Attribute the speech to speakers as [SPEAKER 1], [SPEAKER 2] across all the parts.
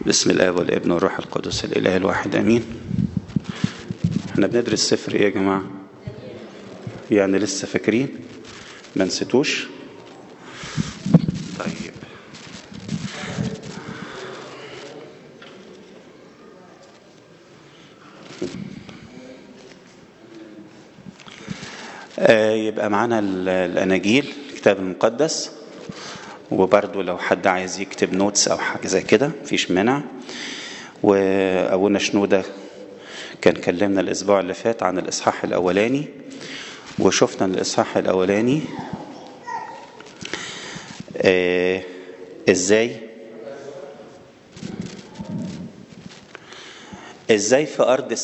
[SPEAKER 1] بسم الآب والابن والروح القدس الإله الواحد آمين. احنا بندرس سفر ايه يا جماعة؟ يعني لسه فاكرين؟ ما نسيتوش؟ طيب يبقى معانا الأناجيل الكتاب المقدس، وبرضو لو حد عايز يكتب نوتس أو حاجة زي كده مفيش مانع. وأبونا شنودة كان كلمنا الأسبوع اللي فات عن الإصحاح الأولاني، وشفنا الإصحاح الأولاني إزاي في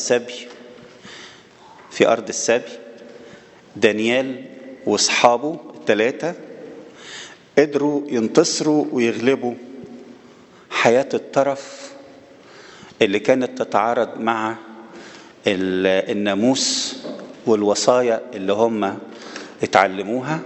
[SPEAKER 1] أرض السبي دانيال واصحابه الثلاثة قدروا ينتصروا ويغلبوا حياة الطرف اللي كانت تتعارض مع الناموس والوصايا اللي هم اتعلموها.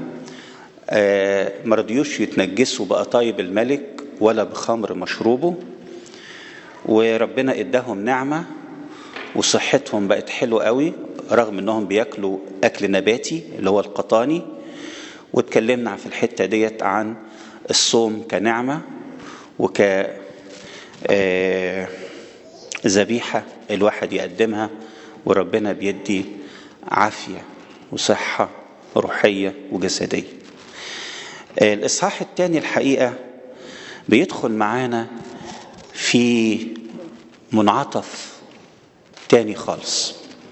[SPEAKER 1] مرضيوش يتنجسوا بقطايب الملك ولا بخمر مشروبه، وربنا اداهم نعمة وصحتهم بقت حلوة قوي رغم انهم بياكلوا اكل نباتي اللي هو القطاني. واتكلمنا في الحتة ديت عن الصوم كنعمة وك ذبيحة الواحد يقدمها، وربنا بيدي عافية وصحة روحية وجسدية. الإصحاح الثاني الحقيقة بيدخل معانا في منعطف تاني خالص.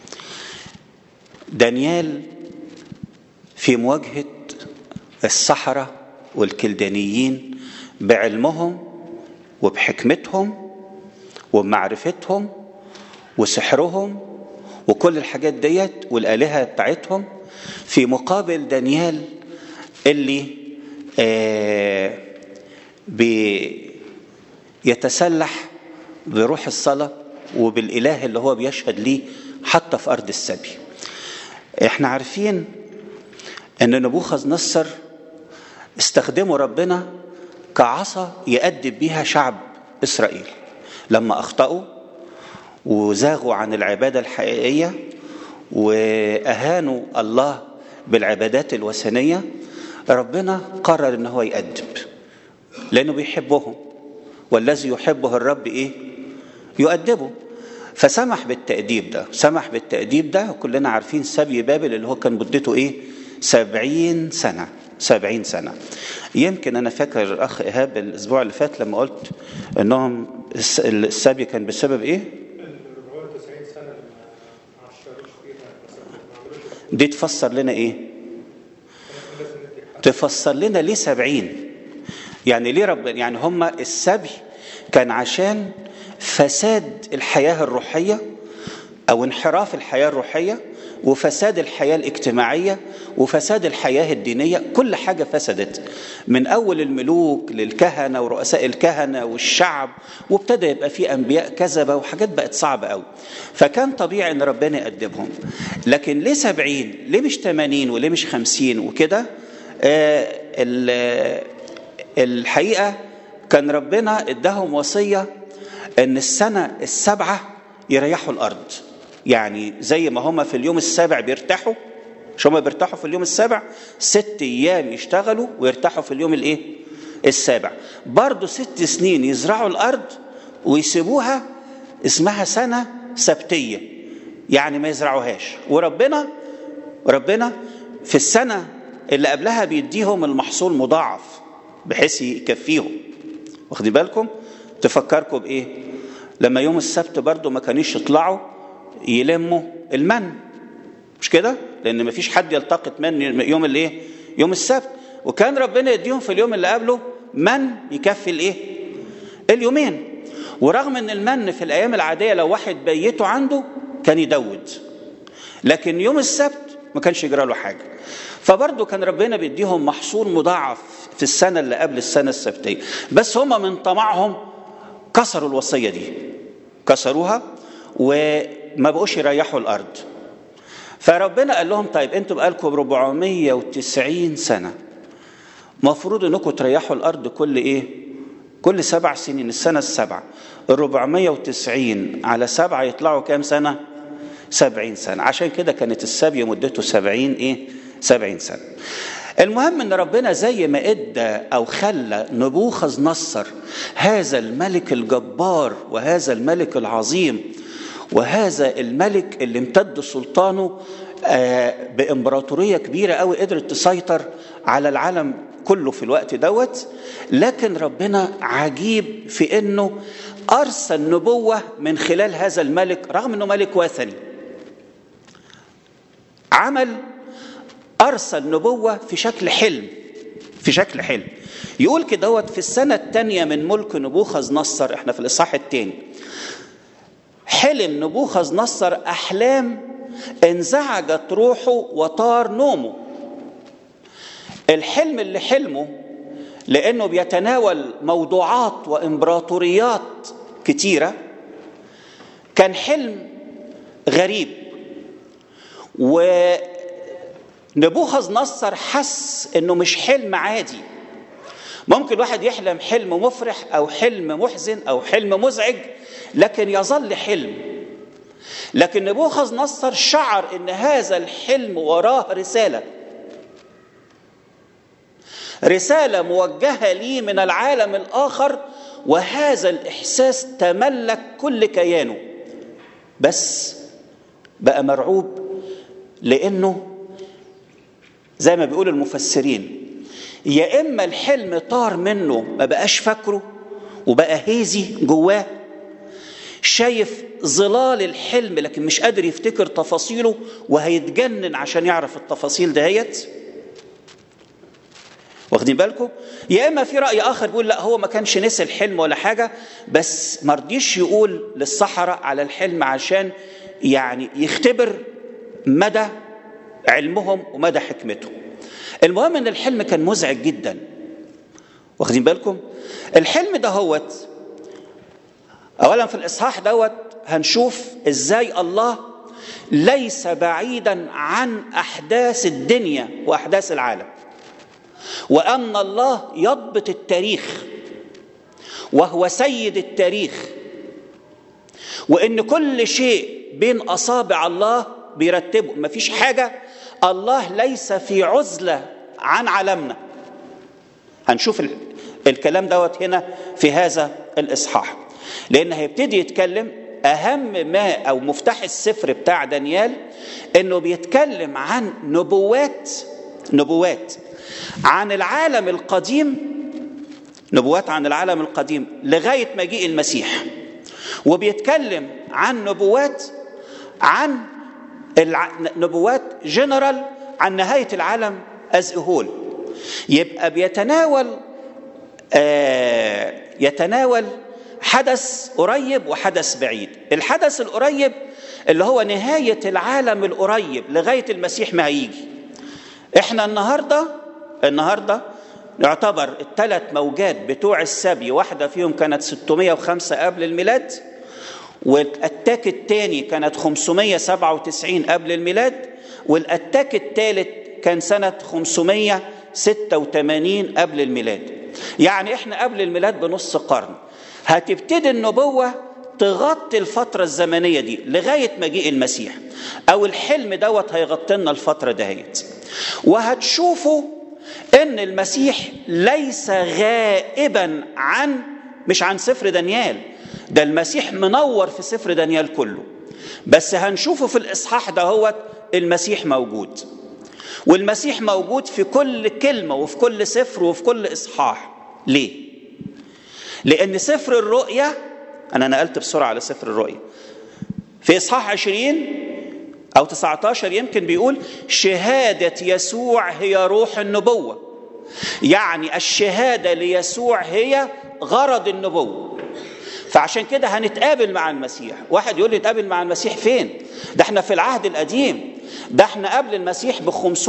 [SPEAKER 1] دانيال في مواجهة السحرة والكلدانيين بعلمهم وبحكمتهم وبمعرفتهم وسحرهم وكل الحاجات ديت والآلهة بتاعتهم، في مقابل دانيال اللي بيتسلح بروح الصلاة وبالإله اللي هو بيشهد ليه حتى في أرض السبي. احنا عارفين ان نبوخذ نصر استخدموا ربنا كعصا يأدب بيها شعب إسرائيل لما أخطأوا وزاغوا عن العبادة الحقيقية وأهانوا الله بالعبادات الوثنية. ربنا قرر ان هو يأدب لأنه بيحبهم، والذي يحبه الرب ايه؟ يؤدبه. فسمح بالتأديب ده وكلنا عارفين سبي بابل اللي هو كان مدته ايه؟ 70 سنة. يمكن أنا فاكر الأخ إيهاب الأسبوع اللي فات لما قلت أنهم السبي كان بسبب إيه؟
[SPEAKER 2] 94 سنة ما عشروش فيها.
[SPEAKER 1] دي تفسر لنا إيه؟ تفسر لنا ليه 70؟ يعني ليه ربنا؟ يعني هم السبي كان عشان فساد الحياة الروحية أو انحراف الحياة الروحية وفساد الحياة الاجتماعية وفساد الحياة الدينية. كل حاجة فسدت من أول الملوك للكهنة ورؤساء الكهنة والشعب، وابتدى يبقى فيه أنبياء كذبة وحاجات بقت صعبة قوي. فكان طبيعي أن ربنا يقدمهم. لكن ليه 70؟ ليه مش 80 وليه مش 50 وكده؟ الحقيقة كان ربنا اداهم وصية أن السنة السبعة يريحوا الأرض. يعني زي ما هم في اليوم السابع بيرتاحوا، مش هم بيرتاحوا في اليوم السابع 6 أيام يشتغلوا ويرتاحوا في اليوم الايه؟ السابع. برضو 6 سنين يزرعوا الأرض ويسيبوها اسمها سنة سبتية، يعني ما يزرعوهاش. وربنا في السنة اللي قبلها بيديهم المحصول مضاعف بحيث يكفيهم. واخدين بالكم؟ تفكركم بإيه؟ لما يوم السبت برضو ما كانوش يطلعوا يلموا المن، مش كده؟ لأن ما فيش حد يلتقط من يوم الايه؟ يوم السبت. وكان ربنا يديهم في اليوم اللي قبله من يكفي الايه؟ اليومين. ورغم ان المن في الأيام العادية لو واحد بيته عنده كان يدود، لكن يوم السبت ما كانش يجرى له حاجة. فبرضه كان ربنا بيديهم محصول مضاعف في السنة اللي قبل السنة السبتية. بس هم من طمعهم كسروا الوصية دي، كسروها وما بقوش يريحوا الأرض. فربنا قال لهم طيب انتوا بقالكم 490 سنة مفروض انكم تريحوا الأرض كل 7 سنين السنة السبعة 490 على 7 يطلعوا كام سنة؟ 70 سنة. عشان كده كانت السبي مدته 70 سنة. المهم ان ربنا زي ما ادى او خلى نبوخذ نصر هذا الملك الجبار وهذا الملك العظيم وهذا الملك اللي امتد سلطانه بامبراطورية كبيرة قوي قدرت تسيطر على العالم كله في الوقت دوت، لكن ربنا عجيب في انه ارسل نبوة من خلال هذا الملك رغم انه ملك وثني. أرسل نبوة في شكل حلم. يقول كده في السنة الثانية من ملك نبوخذ نصر، احنا في الإصحاح الثاني، حلم نبوخذ نصر أحلام انزعجت روحه وطار نومه. الحلم اللي حلمه لأنه بيتناول موضوعات وإمبراطوريات كتيرة، كان حلم غريب، ونبوخذ نصر حس انه مش حلم عادي. ممكن واحد يحلم حلم مفرح او حلم محزن او حلم مزعج لكن يظل حلم، لكن نبوخذ نصر شعر ان هذا الحلم وراه رسالة موجهة لي من العالم الآخر، وهذا الإحساس تملك كل كيانه. بس بقى مرعوب، لأنه زي ما بيقول المفسرين يا إما الحلم طار منه ما بقاش فاكره وبقى هيزي جواه، شايف ظلال الحلم لكن مش قادر يفتكر تفاصيله وهيتجنن عشان يعرف التفاصيل دهيت. واخدين بالكم؟ يا اما في راي اخر بيقول لا هو ما كانش نسي الحلم ولا حاجه، بس ما رضيش يقول للسحرة على الحلم عشان يعني يختبر مدى علمهم ومدى حكمتهم. المهم ان الحلم كان مزعج جدا. واخدين بالكم؟ الحلم دهوت اولا في الاصحاح دوت هنشوف ازاي الله ليس بعيدا عن احداث الدنيا واحداث العالم، وأن الله يضبط التاريخ وهو سيد التاريخ، وإن كل شيء بين أصابع الله بيرتبه. مفيش حاجة الله ليس في عزلة عن عالمنا. هنشوف الكلام دوت هنا في هذا الإصحاح، لأن هيبتدي يتكلم أهم ما أو مفتاح السفر بتاع دانيال إنه بيتكلم عن نبوات عن العالم القديم، نبوات عن العالم القديم لغاية مجيء المسيح، وبيتكلم عن نبوات جنرال عن نهاية العالم as a whole. يبقى يتناول حدث قريب وحدث بعيد. الحدث القريب اللي هو نهاية العالم القريب لغاية المسيح ما هيجي. احنا النهاردة نعتبر الثلاث موجات بتوع السبي، واحدة فيهم كانت 605 قبل الميلاد، والأتاك الثاني كانت 597 قبل الميلاد، والأتاك الثالث كان سنة 586 قبل الميلاد. يعني احنا قبل الميلاد بنص قرن. هتبتدي النبوة تغطي الفترة الزمنية دي لغاية مجيء المسيح، أو الحلم دوت هيغطي لنا الفترة دهيت. وهتشوفوا ان المسيح ليس غائبا مش عن سفر دانيال، ده المسيح منور في سفر دانيال كله، بس هنشوفه في الاصحاح ده هو المسيح موجود، والمسيح موجود في كل كلمة وفي كل سفر وفي كل اصحاح. ليه؟ لان سفر الرؤيا، انا نقلت بسرعة على سفر الرؤيا، في اصحاح 20 أو 19 يمكن بيقول شهادة يسوع هي روح النبوة. يعني الشهادة ليسوع هي غرض النبوة. فعشان كده هنتقابل مع المسيح. واحد يقول لي نتقابل مع المسيح فين؟ ده احنا في العهد القديم، ده احنا قبل المسيح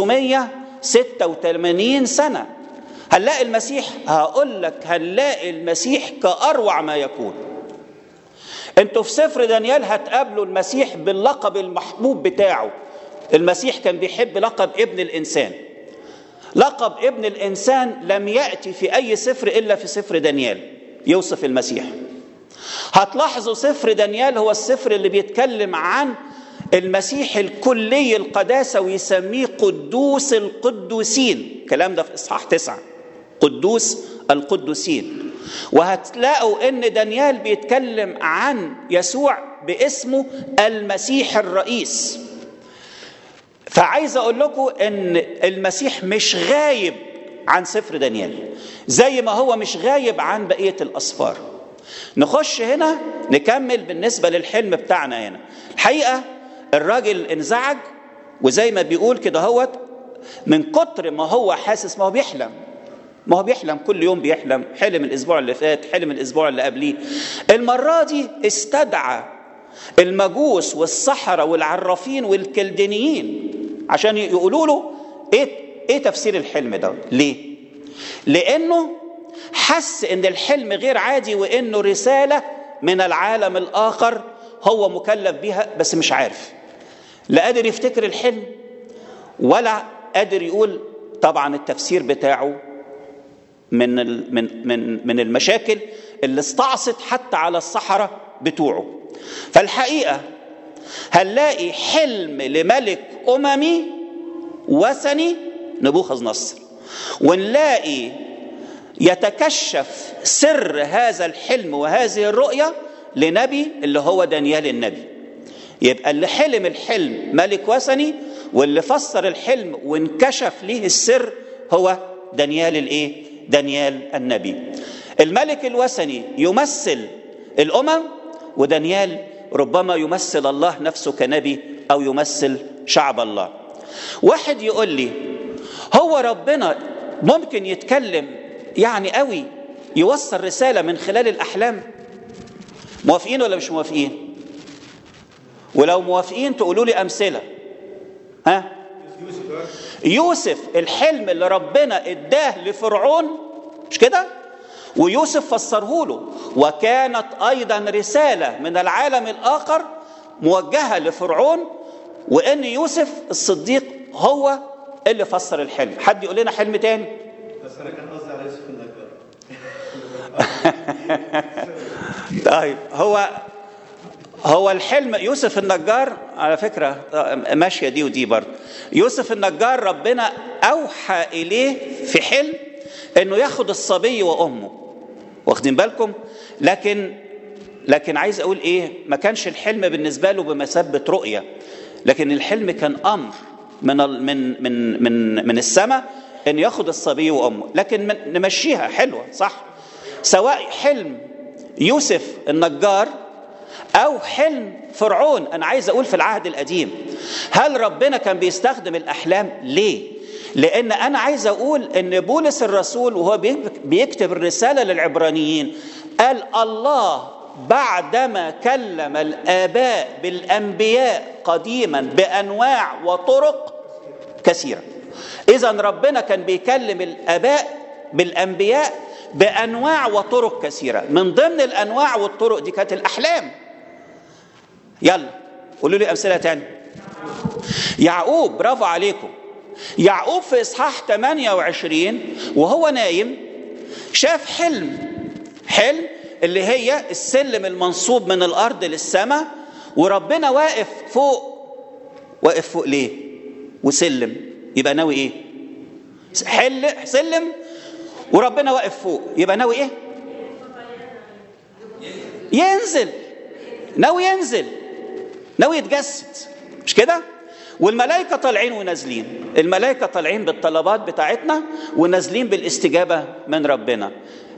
[SPEAKER 1] ب586 سنة. هنلاقي المسيح، هقول لك هنلاقي المسيح كأروع ما يكون. انتوا في سفر دانيال هتقابلوا المسيح باللقب المحبوب بتاعه. المسيح كان بيحب لقب ابن الإنسان. لقب ابن الإنسان لم يأتي في أي سفر إلا في سفر دانيال. يوصف المسيح. هتلاحظوا سفر دانيال هو السفر اللي بيتكلم عن المسيح الكلي القداسة، ويسميه قدوس القدوسين. الكلام ده في إصحاح 9، قدوس القدوسين. وهتلاقوا ان دانيال بيتكلم عن يسوع باسمه المسيح الرئيس. فعايز اقول لكم ان المسيح مش غايب عن سفر دانيال زي ما هو مش غايب عن بقية الأسفار. نخش هنا نكمل بالنسبة للحلم بتاعنا. هنا الحقيقة الراجل انزعج، وزي ما بيقول كده هوت من كتر ما هو حاسس، ما هو بيحلم كل يوم، بيحلم. حلم الأسبوع اللي فات، حلم الأسبوع اللي قبليه. المرة دي استدعى المجوس والسحرة والعرافين والكلدانيين عشان يقولوا له ايه تفسير الحلم ده. ليه؟ لأنه حس ان الحلم غير عادي، وانه رسالة من العالم الآخر هو مكلف بها، بس مش عارف، لا قادر يفتكر الحلم ولا قادر يقول طبعا التفسير بتاعه من المشاكل اللي استعصت حتى على السحرة بتوعه. فالحقيقة هنلاقي حلم لملك أممي وثني نبوخذ نصر، ونلاقي يتكشف سر هذا الحلم وهذه الرؤية لنبي اللي هو دانيال النبي. يبقى اللي حلم الحلم ملك وثني، واللي فسر الحلم وانكشف ليه السر هو دانيال دانيال النبي. الملك الوثني يمثل الأمم، ودانيال ربما يمثل الله نفسه كنبي أو يمثل شعب الله. واحد يقول لي هو ربنا ممكن يتكلم يعني قوي يوصل رسالة من خلال الأحلام؟ موافقين ولا مش موافقين؟ ولو موافقين تقولوا لي أمثلة. ها؟ يوسف الحلم اللي ربنا اداه لفرعون، مش كده؟ ويوسف فسره له، وكانت أيضا رسالة من العالم الآخر موجهة لفرعون، وإن يوسف الصديق هو اللي فسر الحلم. حد يقول لنا حلم تاني؟
[SPEAKER 3] بس أنا كان قصدي على يوسف النجار.
[SPEAKER 1] طيب هو الحلم يوسف النجار على فكرة ماشية دي ودي برضه. يوسف النجار ربنا أوحى إليه في حلم إنه ياخد الصبي وأمه، واخدين بالكم؟ لكن عايز أقول إيه، ما كانش الحلم بالنسبة له بمثابة رؤية، لكن الحلم كان أمر من السماء إنه ياخد الصبي وأمه. لكن نمشيها حلوة صح، سواء حلم يوسف النجار أو حلم فرعون. أنا عايز أقول في العهد القديم هل ربنا كان بيستخدم الأحلام؟ ليه؟ لأن أنا عايز أقول أن بولس الرسول وهو بيكتب الرسالة للعبرانيين قال الله بعدما كلم الآباء بالأنبياء قديما بأنواع وطرق كثيرة. إذن ربنا كان بيكلم الآباء بالأنبياء بأنواع وطرق كثيرة، من ضمن الأنواع والطرق دي كانت الأحلام. يلا قولوا لي أمثلة تاني. يعقوب، برافو عليكم. يعقوب في إصحاح 28 وهو نايم شاف حلم اللي هي السلم المنصوب من الأرض للسماء، وربنا واقف فوق ليه؟ وسلم، يبقى ناوي إيه؟ سلم وربنا واقف فوق، يبقى ناوي إيه؟ ينزل، ناوي يتجسد، مش كده؟ والملائكة طالعين ونازلين، الملائكة طالعين بالطلبات بتاعتنا ونازلين بالاستجابة من ربنا.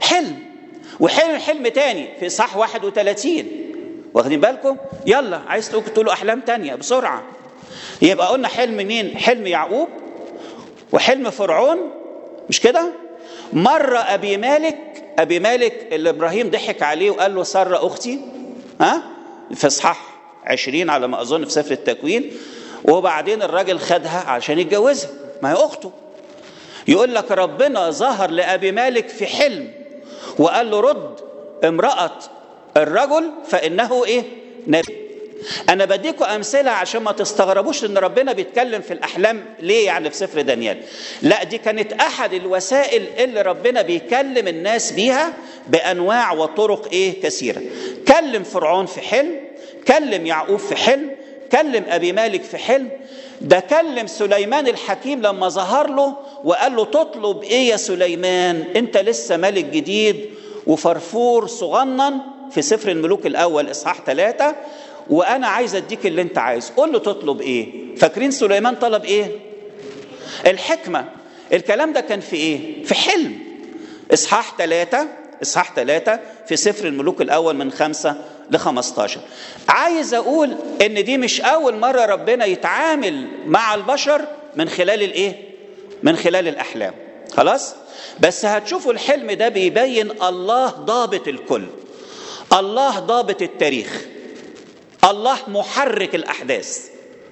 [SPEAKER 1] حلم تاني في إصحاح 31، واخدين بالكم؟ يلا عايز تقولوا أحلام تانية بسرعة. يبقى قلنا حلم مين؟ حلم يعقوب وحلم فرعون، مش كده؟ مرة أبي مالك اللي إبراهيم ضحك عليه وقال له سارة أختي، في إصحاح 20 على ما أظن في سفر التكوين، وبعدين الراجل خدها عشان يتجوزها، ما هي أخته. يقول لك ربنا ظهر لأبي مالك في حلم وقال له رد امرأة الرجل فإنه نبي. انا بديكم امثله عشان ما تستغربوش ان ربنا بيتكلم في الاحلام ليه يعني في سفر دانيال. لا، دي كانت احد الوسائل اللي ربنا بيكلم الناس بيها بانواع وطرق كثيره. كلم فرعون في حلم، كلم يعقوب في حلم، كلم ابي مالك في حلم، ده كلم سليمان الحكيم لما ظهر له وقال له تطلب ايه يا سليمان؟ انت لسه ملك جديد وفرفور صغنن، في سفر الملوك الاول اصحاح 3، وانا عايز اديك اللي انت عايزه. قول له تطلب ايه؟ فاكرين سليمان طلب ايه؟ الحكمه. الكلام ده كان في ايه؟ في حلم. اصحاح 3 في سفر الملوك الاول من 5 ل15. عايز اقول ان دي مش اول مره ربنا يتعامل مع البشر من خلال الايه؟ من خلال الاحلام. خلاص؟ بس هتشوفوا الحلم ده بيبين الله ضابط الكل، الله ضابط التاريخ، الله محرك الأحداث.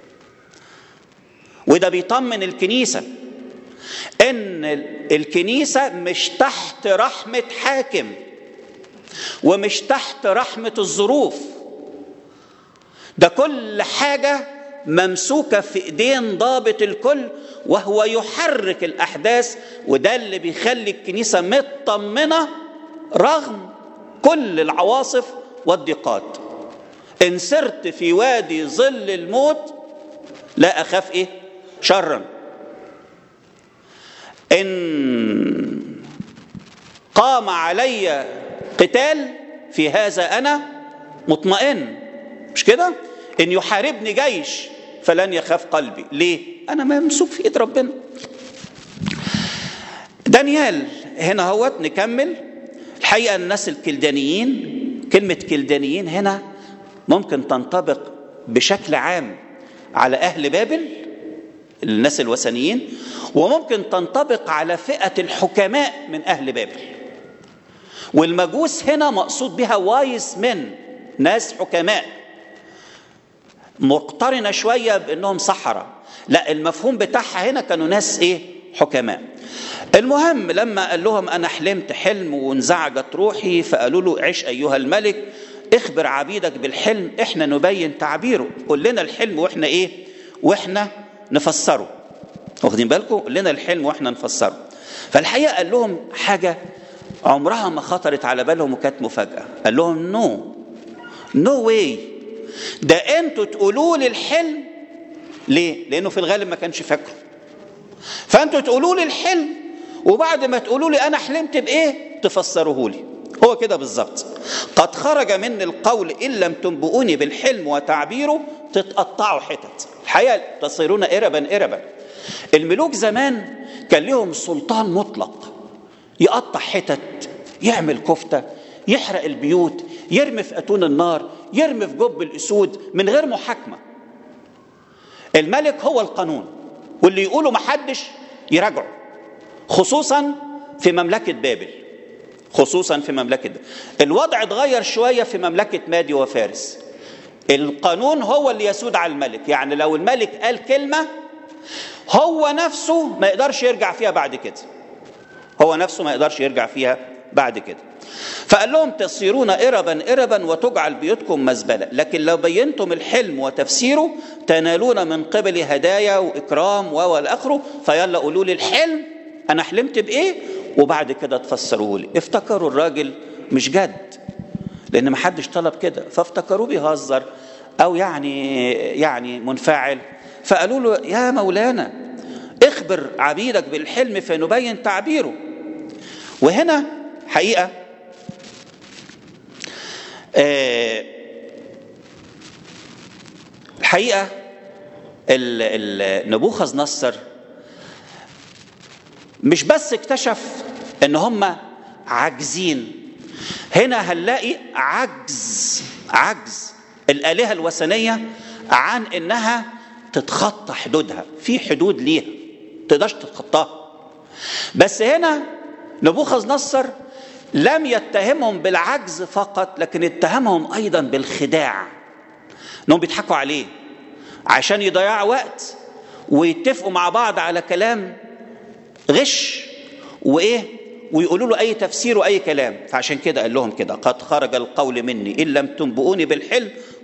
[SPEAKER 1] وده بيطمن الكنيسة إن الكنيسة مش تحت رحمة حاكم ومش تحت رحمة الظروف، ده كل حاجة ممسوكة في إيدين ضابط الكل وهو يحرك الأحداث. وده اللي بيخلي الكنيسة مطمنة رغم كل العواصف والضيقات. إن سرت في وادي ظل الموت لا أخاف شرا، إن قام علي قتال في هذا أنا مطمئن. مش كده؟ إن يحاربني جيش فلن يخاف قلبي. ليه؟ أنا ممسوك في إيد ربنا. دانيال هنا هو نكمل. الحقيقة الناس الكلدانيين، كلمة كلدانيين هنا ممكن تنطبق بشكل عام على أهل بابل الناس الوثنيين، وممكن تنطبق على فئة الحكماء من أهل بابل. والمجوس هنا مقصود بها وايز من ناس حكماء، مقترنة شوية بأنهم سحرة. لا، المفهوم بتاعها هنا كانوا ناس حكماء. المهم لما قال لهم أنا حلمت حلم وانزعجت روحي، فقالوا له عش أيها الملك، اخبر عبيدك بالحلم، احنا نبين تعبيره. قول لنا الحلم واحنا واحنا نفسره. واخدين بالكم؟ قول لنا الحلم واحنا نفسره. فالحقيقة قال لهم حاجة عمرها ما خطرت على بالهم وكانت مفاجأة. قال لهم نو واي، ده انتوا تقولوا لي الحلم. ليه؟ لأنه في الغالب ما كانش فاكره. فانتوا تقولوا لي الحلم وبعد ما تقولوا لي انا حلمت بايه تفسروه لي. هو كده بالظبط. قد خرج مني القول ان لم تنبئوني بالحلم وتعبيره تتقطعوا حتت. الحقيقه تصيرون اربا. الملوك زمان كان لهم سلطان مطلق، يقطع حتت، يعمل كفته، يحرق البيوت، يرمي في اتون النار، يرمي في جب الاسود من غير محاكمه. الملك هو القانون، واللي يقوله محدش يراجعه، خصوصا في مملكة بابل. الوضع اتغير شوية في مملكة مادي وفارس. القانون هو اللي يسود على الملك، يعني لو الملك قال كلمة هو نفسه ما يقدرش يرجع فيها بعد كده. فقال لهم تصيرون إربا وتجعل بيوتكم مزبلة، لكن لو بينتم الحلم وتفسيره تنالون من قبل هدايا وإكرام والآخره. فيلا قولوا لي الحلم أنا حلمت بإيه وبعد كده تفسروه لي. افتكروا الراجل مش جد، لأن ما حدش طلب كده، فافتكروه بيهزر أو يعني منفعل. فقالوا له يا مولانا اخبر عبيدك بالحلم فنبين تعبيره. وهنا حقيقة نبوخذ نصر مش بس اكتشف ان هم عاجزين. هنا هنلاقي عجز الآلهة الوثنية عن انها تتخطى حدودها. في حدود ليها تقدرش تتخطاها. بس هنا نبوخذ نصر لم يتهمهم بالعجز فقط، لكن اتهمهم ايضا بالخداع، انهم بيضحكوا عليه عشان يضيعوا وقت ويتفقوا مع بعض على كلام غش ويقولوا له اي تفسير واي كلام. فعشان كده قال لهم كده قد خرج القول مني ان لم تنبئوني بالحلم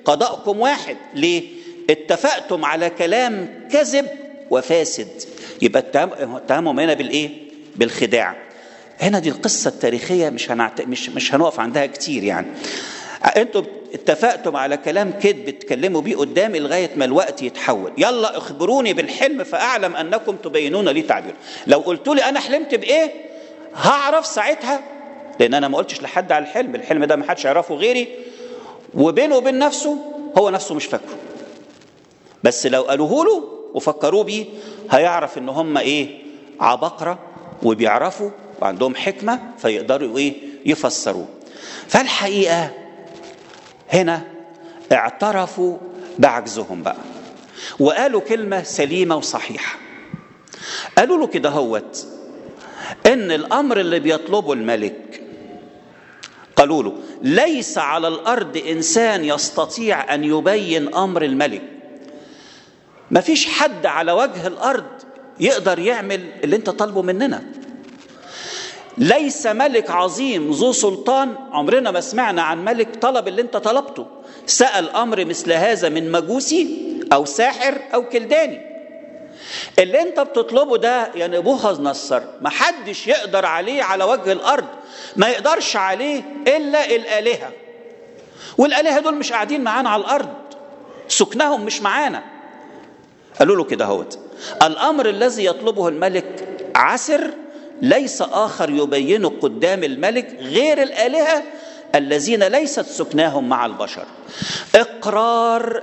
[SPEAKER 1] قضاءكم واحد. ليه؟ اتفقتم على كلام كذب وفاسد. يبقى اتهمهم هنا بالايه؟ بالخداع. هنا دي القصة التاريخية مش هنقف عندها كتير يعني. انتوا اتفقتم على كلام كذب تتكلموا بيه قدامي لغاية ما الوقت يتحول. يلا اخبروني بالحلم فأعلم أنكم تبينون لي تعبير. لو قلتوا لي أنا حلمت بإيه هعرف ساعتها، لأن أنا ما قلتش لحد على الحلم ده ما حدش يعرفه غيري، وبينه وبين نفسه هو نفسه مش فاكره. بس لو قالوه له وفكروا بيه هيعرف إن هم إيه؟ عبقرة وبيعرفوا وعندهم حكمة فيقدروا إيه؟ يفسروه. فالحقيقة هنا اعترفوا بعجزهم بقى وقالوا كلمة سليمة وصحيحة. قالوا له كده هوت ان الامر اللي بيطلبه الملك، قالوا له ليس على الارض انسان يستطيع ان يبين امر الملك. ما فيش حد على وجه الارض يقدر يعمل اللي انت طالبه مننا. ليس ملك عظيم ذو سلطان، عمرنا ما سمعنا عن ملك طلب اللي انت طلبته، سأل امر مثل هذا من مجوسي او ساحر او كلداني. اللي انت بتطلبه ده يا نبوخذ نصر ما حدش يقدر عليه على وجه الارض، ما يقدرش عليه الا الالهه، والالهه دول مش قاعدين معانا على الارض، سكنهم مش معانا. قالوا له كده هوت الامر الذي يطلبه الملك عسر، ليس آخر يبينه قدام الملك غير الآلهة الذين ليست سكناهم مع البشر. إقرار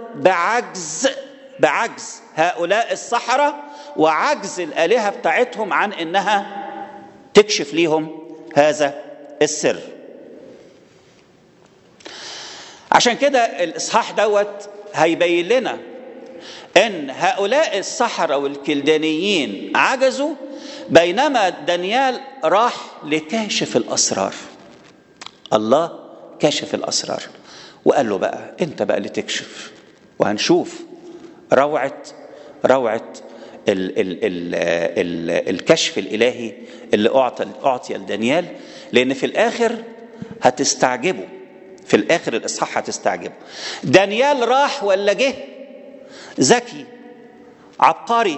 [SPEAKER 1] بعجز هؤلاء السحرة وعجز الآلهة بتاعتهم عن إنها تكشف ليهم هذا السر. عشان كده الإصحاح دوت هيبين لنا إن هؤلاء السحرة والكلدانيين عجزوا، بينما دانيال راح لكاشف الأسرار. الله كاشف الأسرار وقال له بقى أنت بقى اللي تكشف، وهنشوف روعة الكشف الإلهي اللي أعطي لدانيال. لأن في الآخر هتستعجبوا، في الآخر الإصحاح هتستعجبوا. دانيال راح ولا جه؟ ذكي عبقري،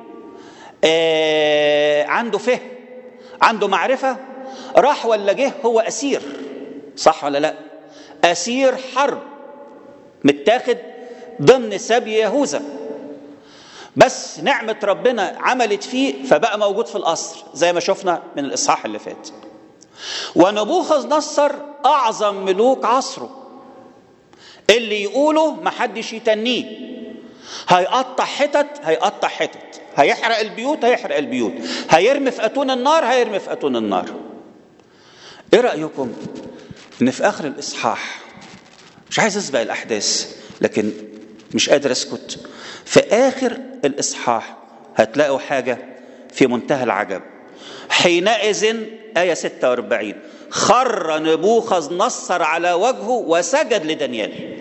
[SPEAKER 1] عنده فهم، عنده معرفة. راح ولا جه هو أسير، صح ولا لا؟ أسير حرب متاخد ضمن سبي يهوذا، بس نعمة ربنا عملت فيه فبقى موجود في القصر زي ما شفنا من الإصحاح اللي فات. ونبوخذ نصر أعظم ملوك عصره، اللي يقوله محدش يتنيه. هيقطع حتت، هيحرق البيوت، هيرمي في أتون النار، ايه رأيكم ان في اخر الاصحاح، مش عايز اسبق الاحداث لكن مش قادر اسكت، في اخر الاصحاح هتلاقوا حاجة في منتهى العجب. حينئذ آية 46 خر نبوخذ نصر على وجهه وسجد لدانيال.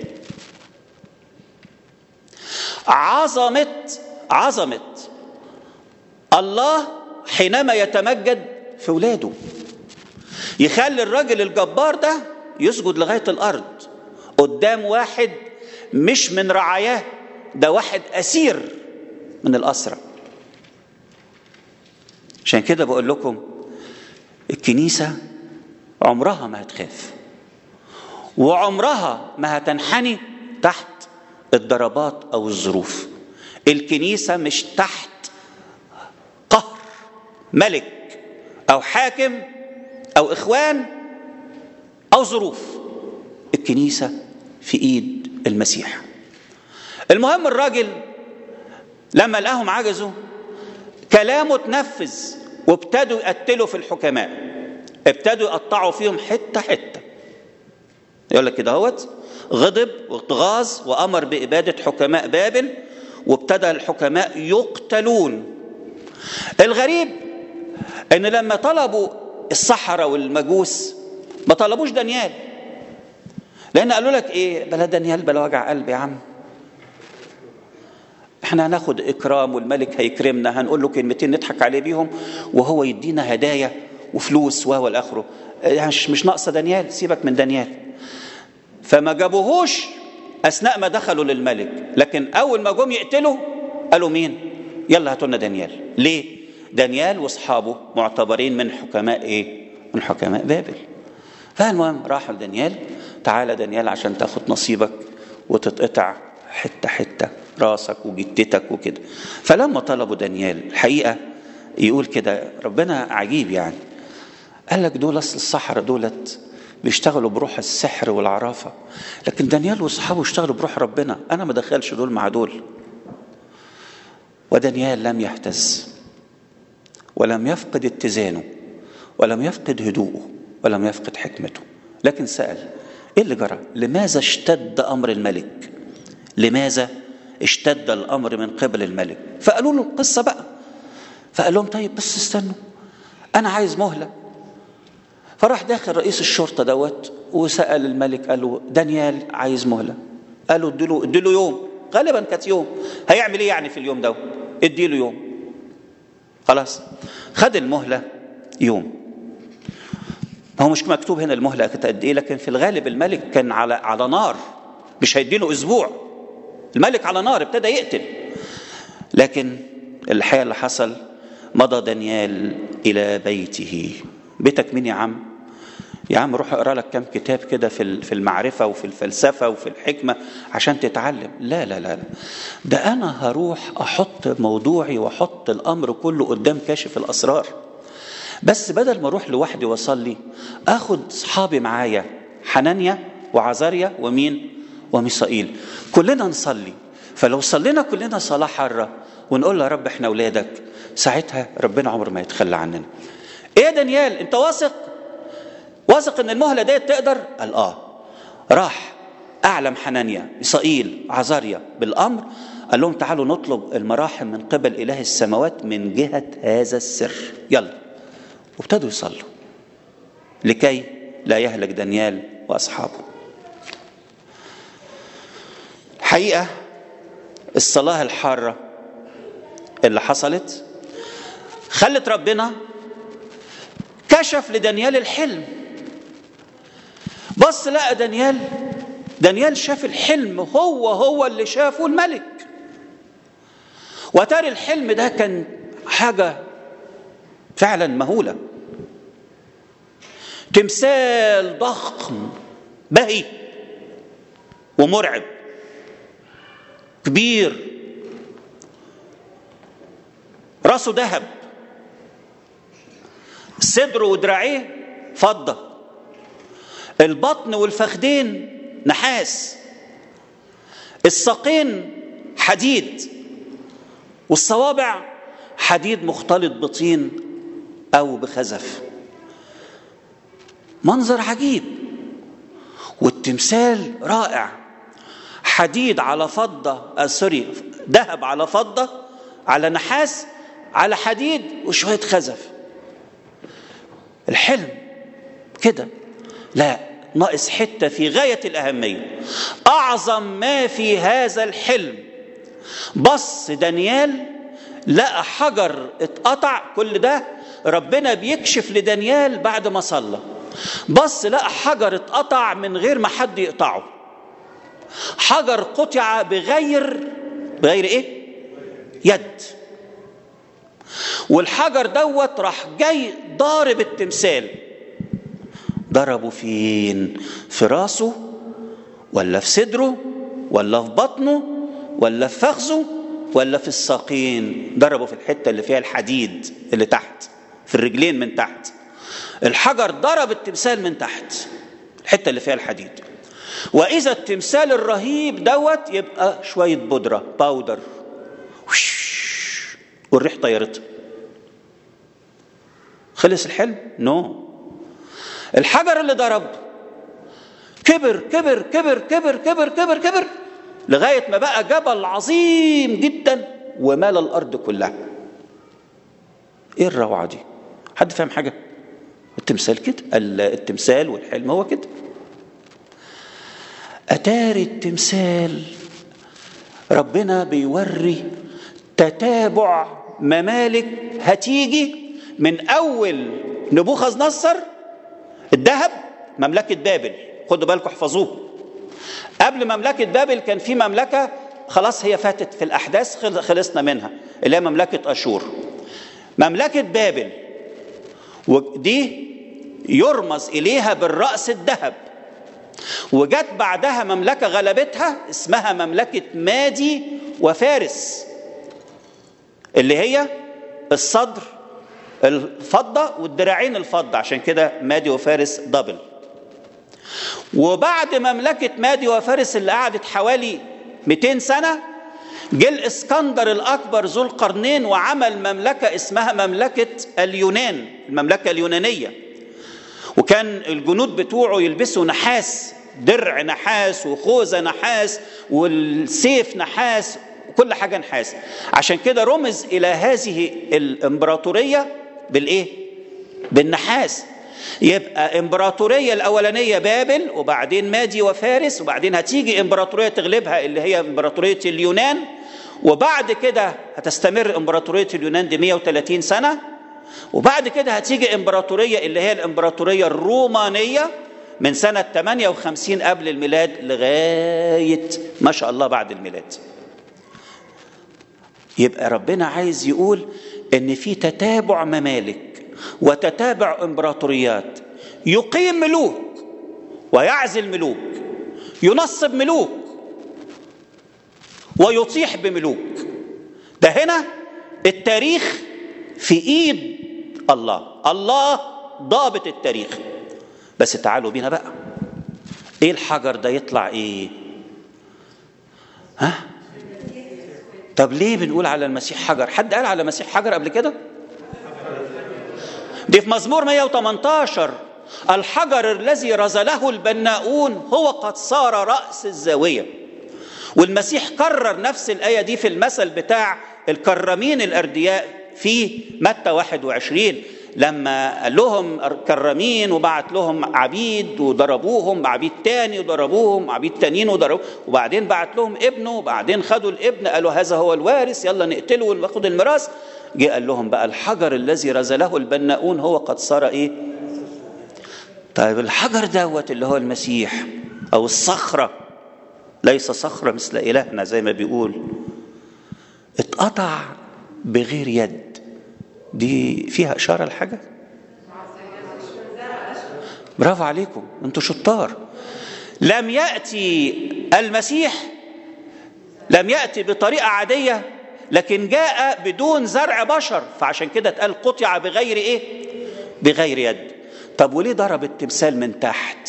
[SPEAKER 1] عظمة الله حينما يتمجد في ولاده، يخلي الراجل الجبار ده يسجد لغاية الأرض قدام واحد مش من رعاياه، ده واحد أسير من الأسرة. عشان كده بقول لكم الكنيسة عمرها ما هتخاف، وعمرها ما هتنحني تحت الضربات أو الظروف. الكنيسة مش تحت قهر ملك أو حاكم أو إخوان أو ظروف. الكنيسة في إيد المسيح. المهم الراجل لما لقاهم عجزوا كلامه اتنفذ، وابتدوا يقتلوا في الحكماء، ابتدوا يقطعوا فيهم حتة. يقول لك كده هوت غضب واتغاظ وأمر بإبادة حكماء بابل، وابتدى الحكماء يقتلون. الغريب ان لما طلبوا السحرة والمجوس ما طلبوش دانيال، لان قالوا لك ايه، بلا دانيال بلا وجع قلب يا عم، احنا هناخد اكرام والملك هيكرمنا، هنقول له كلمتين نضحك عليه بيهم وهو يدينا هدايا وفلوس وهو الاخره، مش ناقصه دانيال، سيبك من دانيال. فما جابوهوش أثناء ما دخلوا للملك، لكن أول ما جم يقتلوا قالوا مين؟ يلا هاتوا لنا دانيال. ليه؟ دانيال واصحابه معتبرين من حكماء ايه؟ من حكماء بابل. فالمهم راحوا لدانيال، تعالى دانيال عشان تاخد نصيبك وتتقطع حته حته راسك وجدتك وكده. فلما طلبوا دانيال الحقيقه يقول كده ربنا عجيب يعني، قال لك دول اصل السحرة دولت بيشتغلوا بروح السحر والعرافه، لكن دانيال واصحابه اشتغلوا بروح ربنا، انا ما دخلش دول مع دول. ودانيال لم يهتز ولم يفقد اتزانه ولم يفقد هدوءه ولم يفقد حكمته، لكن سأل ايه اللي جرى؟ لماذا اشتد امر الملك؟ لماذا اشتد الامر من قبل الملك؟ فقالوا له القصه بقى. فقال لهم طيب بس استنوا، انا عايز مهله. فراح داخل رئيس الشرطه دوت وسأل الملك، قال له دانيال عايز مهله. قالوا اديله يوم، غالبا كانت يوم. هيعمل ايه يعني في اليوم ده؟ اديله يوم. خلاص خد المهله يوم. هو مش مكتوب هنا المهله كانت قد ايه، لكن في الغالب الملك كان على نار، مش هيديله اسبوع. الملك على نار ابتدى يقتل. لكن الحقيقه اللي حصل مضى دانيال الى بيته. بيتك مين يا عم؟ يا عم روح اقرا لك كام كتاب كده في المعرفه وفي الفلسفه وفي الحكمه عشان تتعلم. لا لا لا لا، ده انا هروح احط موضوعي واحط الامر كله قدام كاشف الاسرار. بس بدل ما اروح لوحدي واصلي، اخد اصحابي معايا، حنانيا وعزاريا ومين وميسائيل، كلنا نصلي. فلو صلينا كلنا صلاه حاره ونقول له يا رب احنا اولادك، ساعتها ربنا عمره ما يتخلى عننا. ايه يا دانيال انت واثق ان المهله ديت تقدر؟ قال راح اعلم حنانيا ميسائيل عزاريا بالامر، قال لهم تعالوا نطلب المراحم من قبل اله السماوات من جهه هذا السر، يلا. وابتدوا يصلوا لكي لا يهلك دانيال واصحابه. حقيقه الصلاه الحاره اللي حصلت خلت ربنا كشف لدانيال الحلم. بص لقى دانيال شاف الحلم هو اللي شافه الملك. وتاري الحلم ده كان حاجة فعلا مهولة، تمثال ضخم بهي ومرعب كبير، راسه ذهب، صدره ودراعيه فضة، البطن والفخدين نحاس، الساقين حديد، والصوابع حديد مختلط بطين أو بخزف. منظر عجيب. والتمثال رائع، حديد على فضة، ذهب على فضة على نحاس على حديد وشوية خزف. الحلم كده، لا ناقص حتة في غاية الأهمية. أعظم ما في هذا الحلم، بص دانيال لقى حجر اتقطع. كل ده ربنا بيكشف لدانيال بعد ما صلى. بص لقى حجر اتقطع من غير ما حد يقطعه، حجر قطع بغير ايه؟ يد. والحجر دوت راح جاي ضارب التمثال. ضربه فين؟ في راسه ولا في صدره ولا في بطنه ولا في فخذه ولا في الساقين؟ ضربه في الحتة اللي فيها الحديد اللي تحت، في الرجلين من تحت. الحجر ضرب التمثال من تحت، الحتة اللي فيها الحديد. وإذا التمثال الرهيب دوت يبقى شوية بودرة باودر، والريح طيرته. خلص الحلم؟ نو. الحجر اللي ضرب كبر كبر كبر كبر كبر كبر كبر لغاية ما بقى جبل عظيم جدا ومال الأرض كلها. ايه الروعة دي؟ حد فاهم حاجة؟ التمثال كده، التمثال والحلم هو كده. أتاري التمثال ربنا بيوري تتابع ممالك هتيجي من أول نبوخذ نصر الذهب، مملكة بابل، خدوا بالكم احفظوه، قبل مملكة بابل كان في مملكة خلاص هي فاتت في الأحداث، خلصنا منها، اللي هي مملكة أشور. مملكة بابل ودي يرمز إليها بالرأس الذهب، وجت بعدها مملكة غلبتها اسمها مملكة مادي وفارس، اللي هي الصدر الفضة والدراعين الفضة، عشان كده مادي وفارس دبل. وبعد مملكة مادي وفارس اللي قعدت حوالي 200 سنة جه الإسكندر الأكبر ذو القرنين وعمل مملكة اسمها مملكة اليونان، المملكة اليونانية. وكان الجنود بتوعه يلبسوا نحاس، درع نحاس وخوذة نحاس والسيف نحاس وكل حاجة نحاس. عشان كده رمز إلى هذه الإمبراطورية بالإيه؟ بالنحاس. يبقى إمبراطورية الأولانية بابل، وبعدين مادي وفارس، وبعدين هتيجي إمبراطورية تغلبها اللي هي إمبراطورية اليونان، وبعد كده هتستمر إمبراطورية اليونان دي 130 سنة، وبعد كده هتيجي إمبراطورية اللي هي الإمبراطورية الرومانية من سنة 58 قبل الميلاد لغاية ما شاء الله بعد الميلاد. يبقى ربنا عايز يقول إن في تتابع ممالك وتتابع إمبراطوريات، يقيم ملوك ويعزل ملوك، ينصب ملوك ويطيح بملوك. ده هنا التاريخ في إيد الله، الله ضابط التاريخ. بس تعالوا بينا بقى، إيه الحجر ده يطلع إيه؟ ها؟ طب ليه بنقول على المسيح حجر؟ حد قال على المسيح حجر قبل كده؟ دي في مزمور 118 الحجر الذي رزله البناؤون هو قد صار رأس الزاوية. والمسيح كرر نفس الآية دي في المثل بتاع الكرامين الأردياء في متى 21 لما قال لهم كرامين وبعت لهم عبيد وضربوهم، عبيد تاني وضربوهم، عبيد تانيين وضربوهم، وبعدين بعت لهم ابنه، وبعدين خدوا الابن قالوا هذا هو الوارث يلا نقتله وناخد الميراث. جه قال لهم بقى الحجر الذي رزله البناؤون هو قد صار ايه؟ طيب الحجر دوت اللي هو المسيح او الصخرة، ليس صخرة مثل إلهنا زي ما بيقول، اتقطع بغير يد. دي فيها إشارة لحاجة؟ برافو عليكم انتوا شطار. لم يأتي المسيح، لم يأتي بطريقة عادية، لكن جاء بدون زرع بشر، فعشان كده اتقال قطع بغير ايه؟ بغير يد. طب وليه ضرب التمثال من تحت؟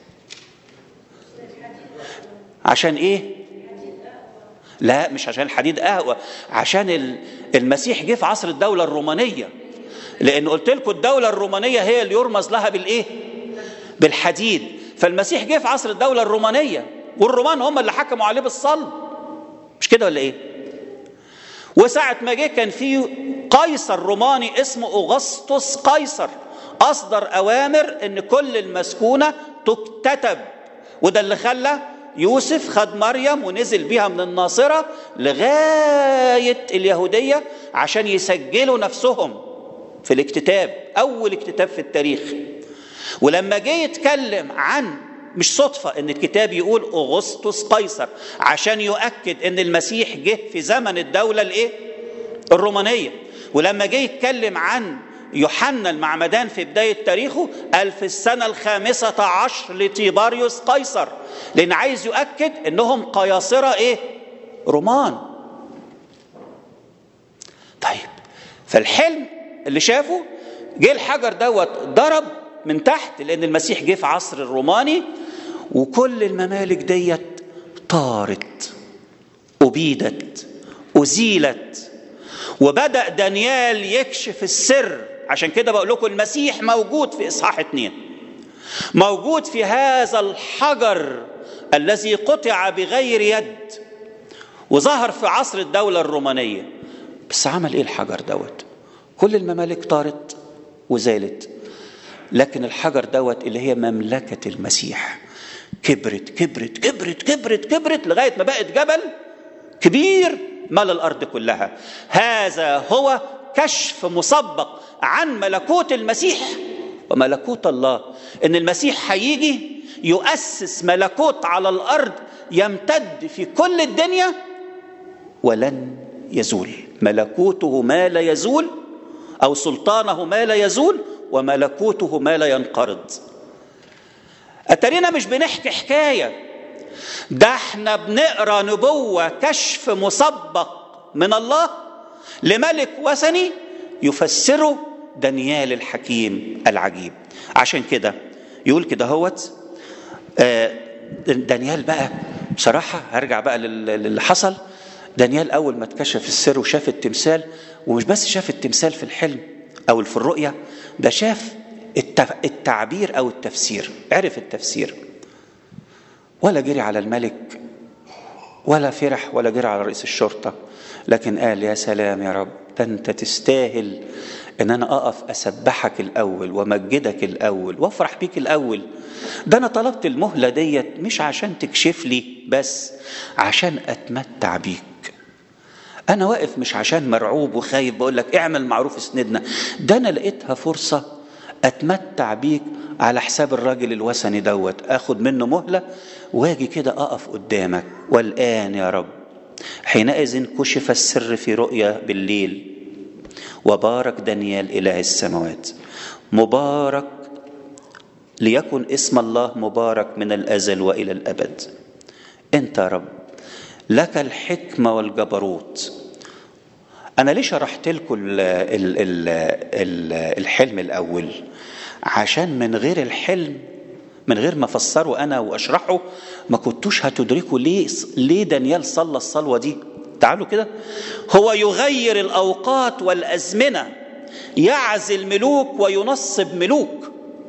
[SPEAKER 1] عشان ايه؟ لا مش عشان الحديد قهوة، عشان المسيح جه في عصر الدولة الرومانية، لأن قلت لكم الدولة الرومانية هي اللي يرمز لها بالإيه؟ بالحديد. فالمسيح جه في عصر الدولة الرومانية، والرومان هم اللي حكموا عليه بالصلب، مش كده ولا إيه؟ وساعة ما جه كان في قيصر روماني اسمه أغسطس قيصر، أصدر أوامر إن كل المسكونة تكتتب، وده اللي خلى يوسف خد مريم ونزل بيها من الناصرة لغاية اليهودية عشان يسجلوا نفسهم في الاكتتاب، أول اكتتاب في التاريخ. ولما جه يتكلم عن، مش صدفة ان الكتاب يقول أغسطس قيصر، عشان يؤكد ان المسيح جه في زمن الدولة الايه؟ الرومانية. ولما جه يتكلم عن يوحنا المعمدان في بداية تاريخه قال في السنة 15 لتيباريوس قيصر، لأن عايز يؤكد أنهم قياصرة إيه؟ رومان. طيب فالحلم اللي شافه جه الحجر دوت ضرب من تحت، لأن المسيح جه في عصر الروماني، وكل الممالك ديت طارت، أبيدت، أزيلت. وبدأ دانيال يكشف السر. عشان كده بقول لكم المسيح موجود في إصحاح 2، موجود في هذا الحجر الذي قطع بغير يد، وظهر في عصر الدولة الرومانية. بس عمل إيه الحجر دوت؟ كل الممالك طارت وزالت، لكن الحجر دوت اللي هي مملكة المسيح كبرت كبرت كبرت كبرت كبرت لغاية ما بقت جبل كبير مال الأرض كلها. هذا هو كشف مسبق عن ملكوت المسيح وملكوت الله، إن المسيح هيجي يؤسس ملكوت على الأرض يمتد في كل الدنيا ولن يزول. ملكوته ما لا يزول، أو سلطانه ما لا يزول، وملكوته ما لا ينقرض. أترينا مش بنحكي حكاية، ده احنا بنقرأ نبوة كشف مسبق من الله لملك وثني يفسره دانيال الحكيم العجيب. عشان كده يقول كده هوت دانيال بقى بصراحة. هرجع بقى للي حصل. دانيال أول ما اتكشف السر وشاف التمثال، ومش بس شاف التمثال في الحلم أو في الرؤية، ده شاف التعبير أو التفسير، عرف التفسير. ولا جري على الملك ولا فرح ولا جري على رئيس الشرطة، لكن قال يا سلام يا رب، ده أنت تستاهل إن أنا أقف أسبحك الأول ومجدك الأول وأفرح بيك الأول. ده أنا طلبت المهلة ديت مش عشان تكشف لي بس، عشان أتمتع بيك. أنا واقف مش عشان مرعوب وخايف بقول لك اعمل معروف اسندنا، ده أنا لقيتها فرصة أتمتع بيك على حساب الراجل الوثني دوت، أخد منه مهلة واجي كده أقف قدامك. والآن يا رب حينئذ كشف السر في رؤيا بالليل، وبارك دانيال إله السماوات. مبارك ليكن اسم الله مبارك من الأزل وإلى الأبد. أنت يا رب لك الحكمة والجبروت. أنا ليش شرحت لكم الحلم الأول؟ عشان من غير الحلم، من غير ما أفسره أنا وأشرحه، ما كنتوش هتدركوا ليه دانيال صلى الصلوة دي. تعالوا كده. هو يغير الأوقات والأزمنة، يعزل ملوك وينصب ملوك.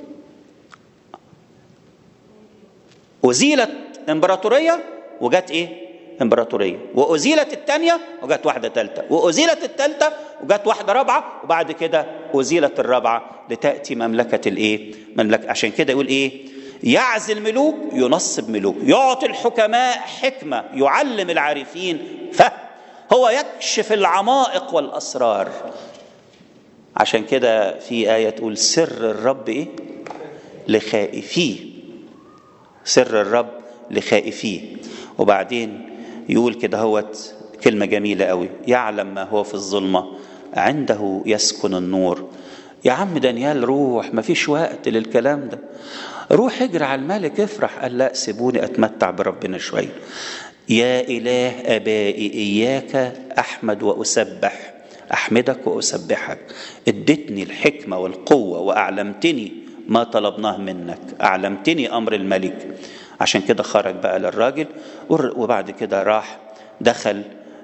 [SPEAKER 1] أزيلت إمبراطورية وجات إيه؟ إمبراطورية. وأزيلت الثانية وجات واحدة ثالثة، وأزيلت الثالثة وجات واحدة رابعة، وبعد كده أزيلت الرابعة لتأتي مملكة الإيه؟ مملكة. عشان كده يقول إيه؟ يعزل ملوك ينصب ملوك، يعطي الحكماء حكمة، يعلم العارفين فهم، هو يكشف العمائق والأسرار. عشان كده في آية تقول سر الرب إيه؟ لخائفيه. سر الرب لخائفيه. وبعدين يقول كده هوت كلمة جميلة قوي، يعلم ما هو في الظلمة عنده يسكن النور. يا عم دانيال روح، ما فيش وقت للكلام ده، روح اجري على الملك افرح. قال لا، سيبوني اتمتع بربنا شوية. يا إله أبائي إياك أحمد وأسبح، أحمدك وأسبحك. ادتني الحكمة والقوة وأعلمتني ما طلبناه منك، أعلمتني أمر الملك. عشان كده خرج بقى للراجل، وبعد كده راح دخل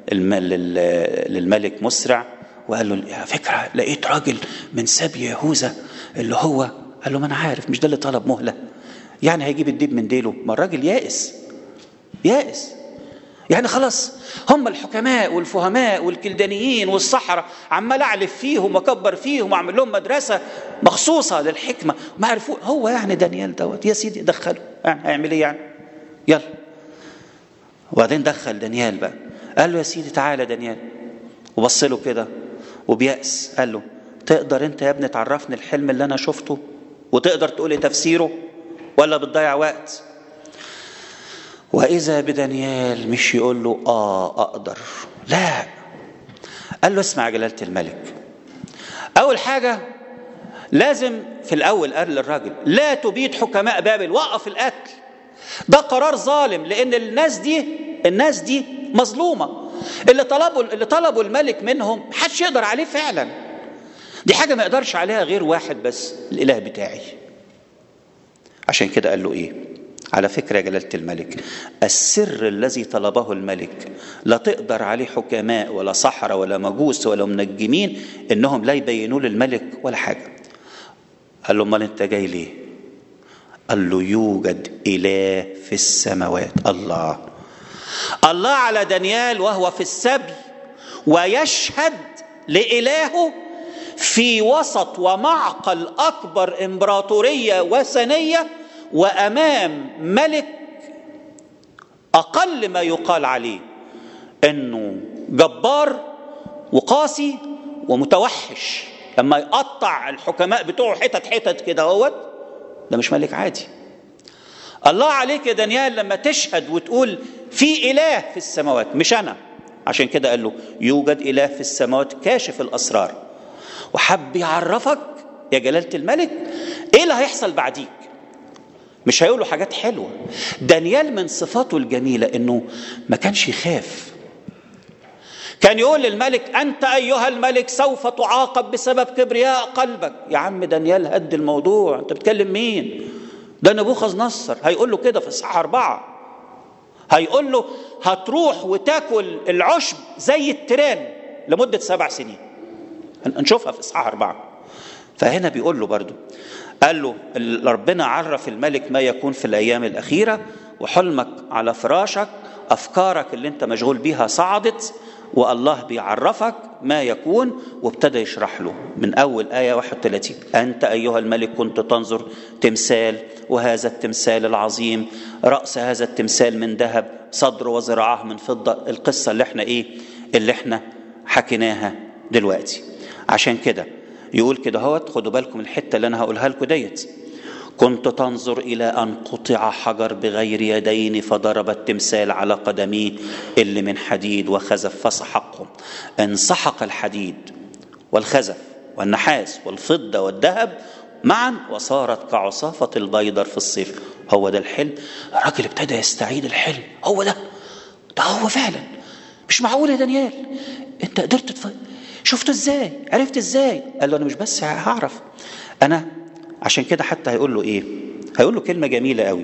[SPEAKER 1] للملك مسرع وقال له يا فكرة لقيت راجل من سبي يهوذا اللي هو. قال له ما أنا عارف، مش ده اللي طلب مهلة؟ يعني هيجيب الديب من ديله؟ ما الراجل يائس يعني خلاص. هم الحكماء والفهماء والكلدانيين والصحراء عمال أعلف فيهم وكبر فيهم وأعمل لهم مدرسة مخصوصة للحكمة، ما عرفوا. هو يعني دانيال دوت يا سيدي دخله، يعني هيعمل ايه يعني؟ يلا. وبعدين دخل دانيال بقى، قال له يا سيدي تعالى دانيال، وبص له كده وبيأس، قال له تقدر انت يا ابني تعرفني الحلم اللي انا شفته وتقدر تقولي تفسيره ولا بتضيع وقت؟ وإذا بدانيال مش يقول له أقدر، لا، قال له اسمع جلالة الملك، أول حاجة لازم في الأول قال للراجل لا تبيد حكماء بابل، وقف القتل، ده قرار ظالم، لأن الناس دي مظلومة. اللي طلبوا الملك منهم محدش يقدر عليه فعلا، دي حاجة ما يقدرش عليها غير واحد بس، الإله بتاعي. عشان كده قال له إيه؟ على فكرة يا جلالة الملك، السر الذي طلبه الملك لا تقدر عليه حكماء ولا سحرة ولا مجوس ولا منجمين إنهم لا يبينوا للملك ولا حاجة. قال له امال انت جاي ليه؟ قال له يوجد إله في السماوات. الله على دانيال وهو في السبي، ويشهد لإلهه في وسط ومعقل أكبر إمبراطورية وثنية، وأمام ملك أقل ما يقال عليه إنه جبار وقاسي ومتوحش، لما يقطع الحكماء بتوعه حتت كده هوت، ده مش ملك عادي. الله عليك يا دانيال لما تشهد وتقول في إله في السماوات، مش أنا. عشان كده قال له يوجد إله في السماوات كاشف الأسرار، وحب يعرفك يا جلالة الملك إيه اللي هيحصل بعديك. مش هيقولوا حاجات حلوة. دانيال من صفاته الجميلة إنه ما كانش يخاف. كان يقول للملك أنت أيها الملك سوف تعاقب بسبب كبرياء قلبك. يا عم دانيال هد الموضوع، أنت بتكلم مين؟ ده نبوخذ نصر هيقول له كده في إصحاح 4. هيقول له هتروح وتاكل العشب زي التيران لمدة 7 سنين. نشوفها في إصحاح 4. فهنا بيقول له برضو، قال له ربنا عرف الملك ما يكون في الأيام الأخيرة، وحلمك على فراشك، أفكارك اللي انت مشغول بيها صعدت، والله بيعرفك ما يكون. وابتدى يشرح له من أول آية 31. أنت أيها الملك كنت تنظر تمثال، وهذا التمثال العظيم رأس هذا التمثال من ذهب، صدر وذراعه من فضة. القصة اللي احنا حكيناها دلوقتي. عشان كده يقول كده هوت، خدوا بالكم الحتة اللي أنا هقولها لكم ديت. كنت تنظر إلى أن قطع حجر بغير يدين، فضرب التمثال على قدميه اللي من حديد وخزف فسحقهم. انسحق الحديد والخزف والنحاس والفضة والذهب معا، وصارت كعصافة البيضر في الصيف. هو ده الحلم. الراجل ابتدى يستعيد الحلم. هو ده هو فعلا. مش معقول يا دانيال انت قدرت شفته ازاي؟ عرفت ازاي؟ قال له انا مش بس هعرف انا. عشان كده حتى هيقول له ايه؟ هيقول له كلمة جميلة قوي.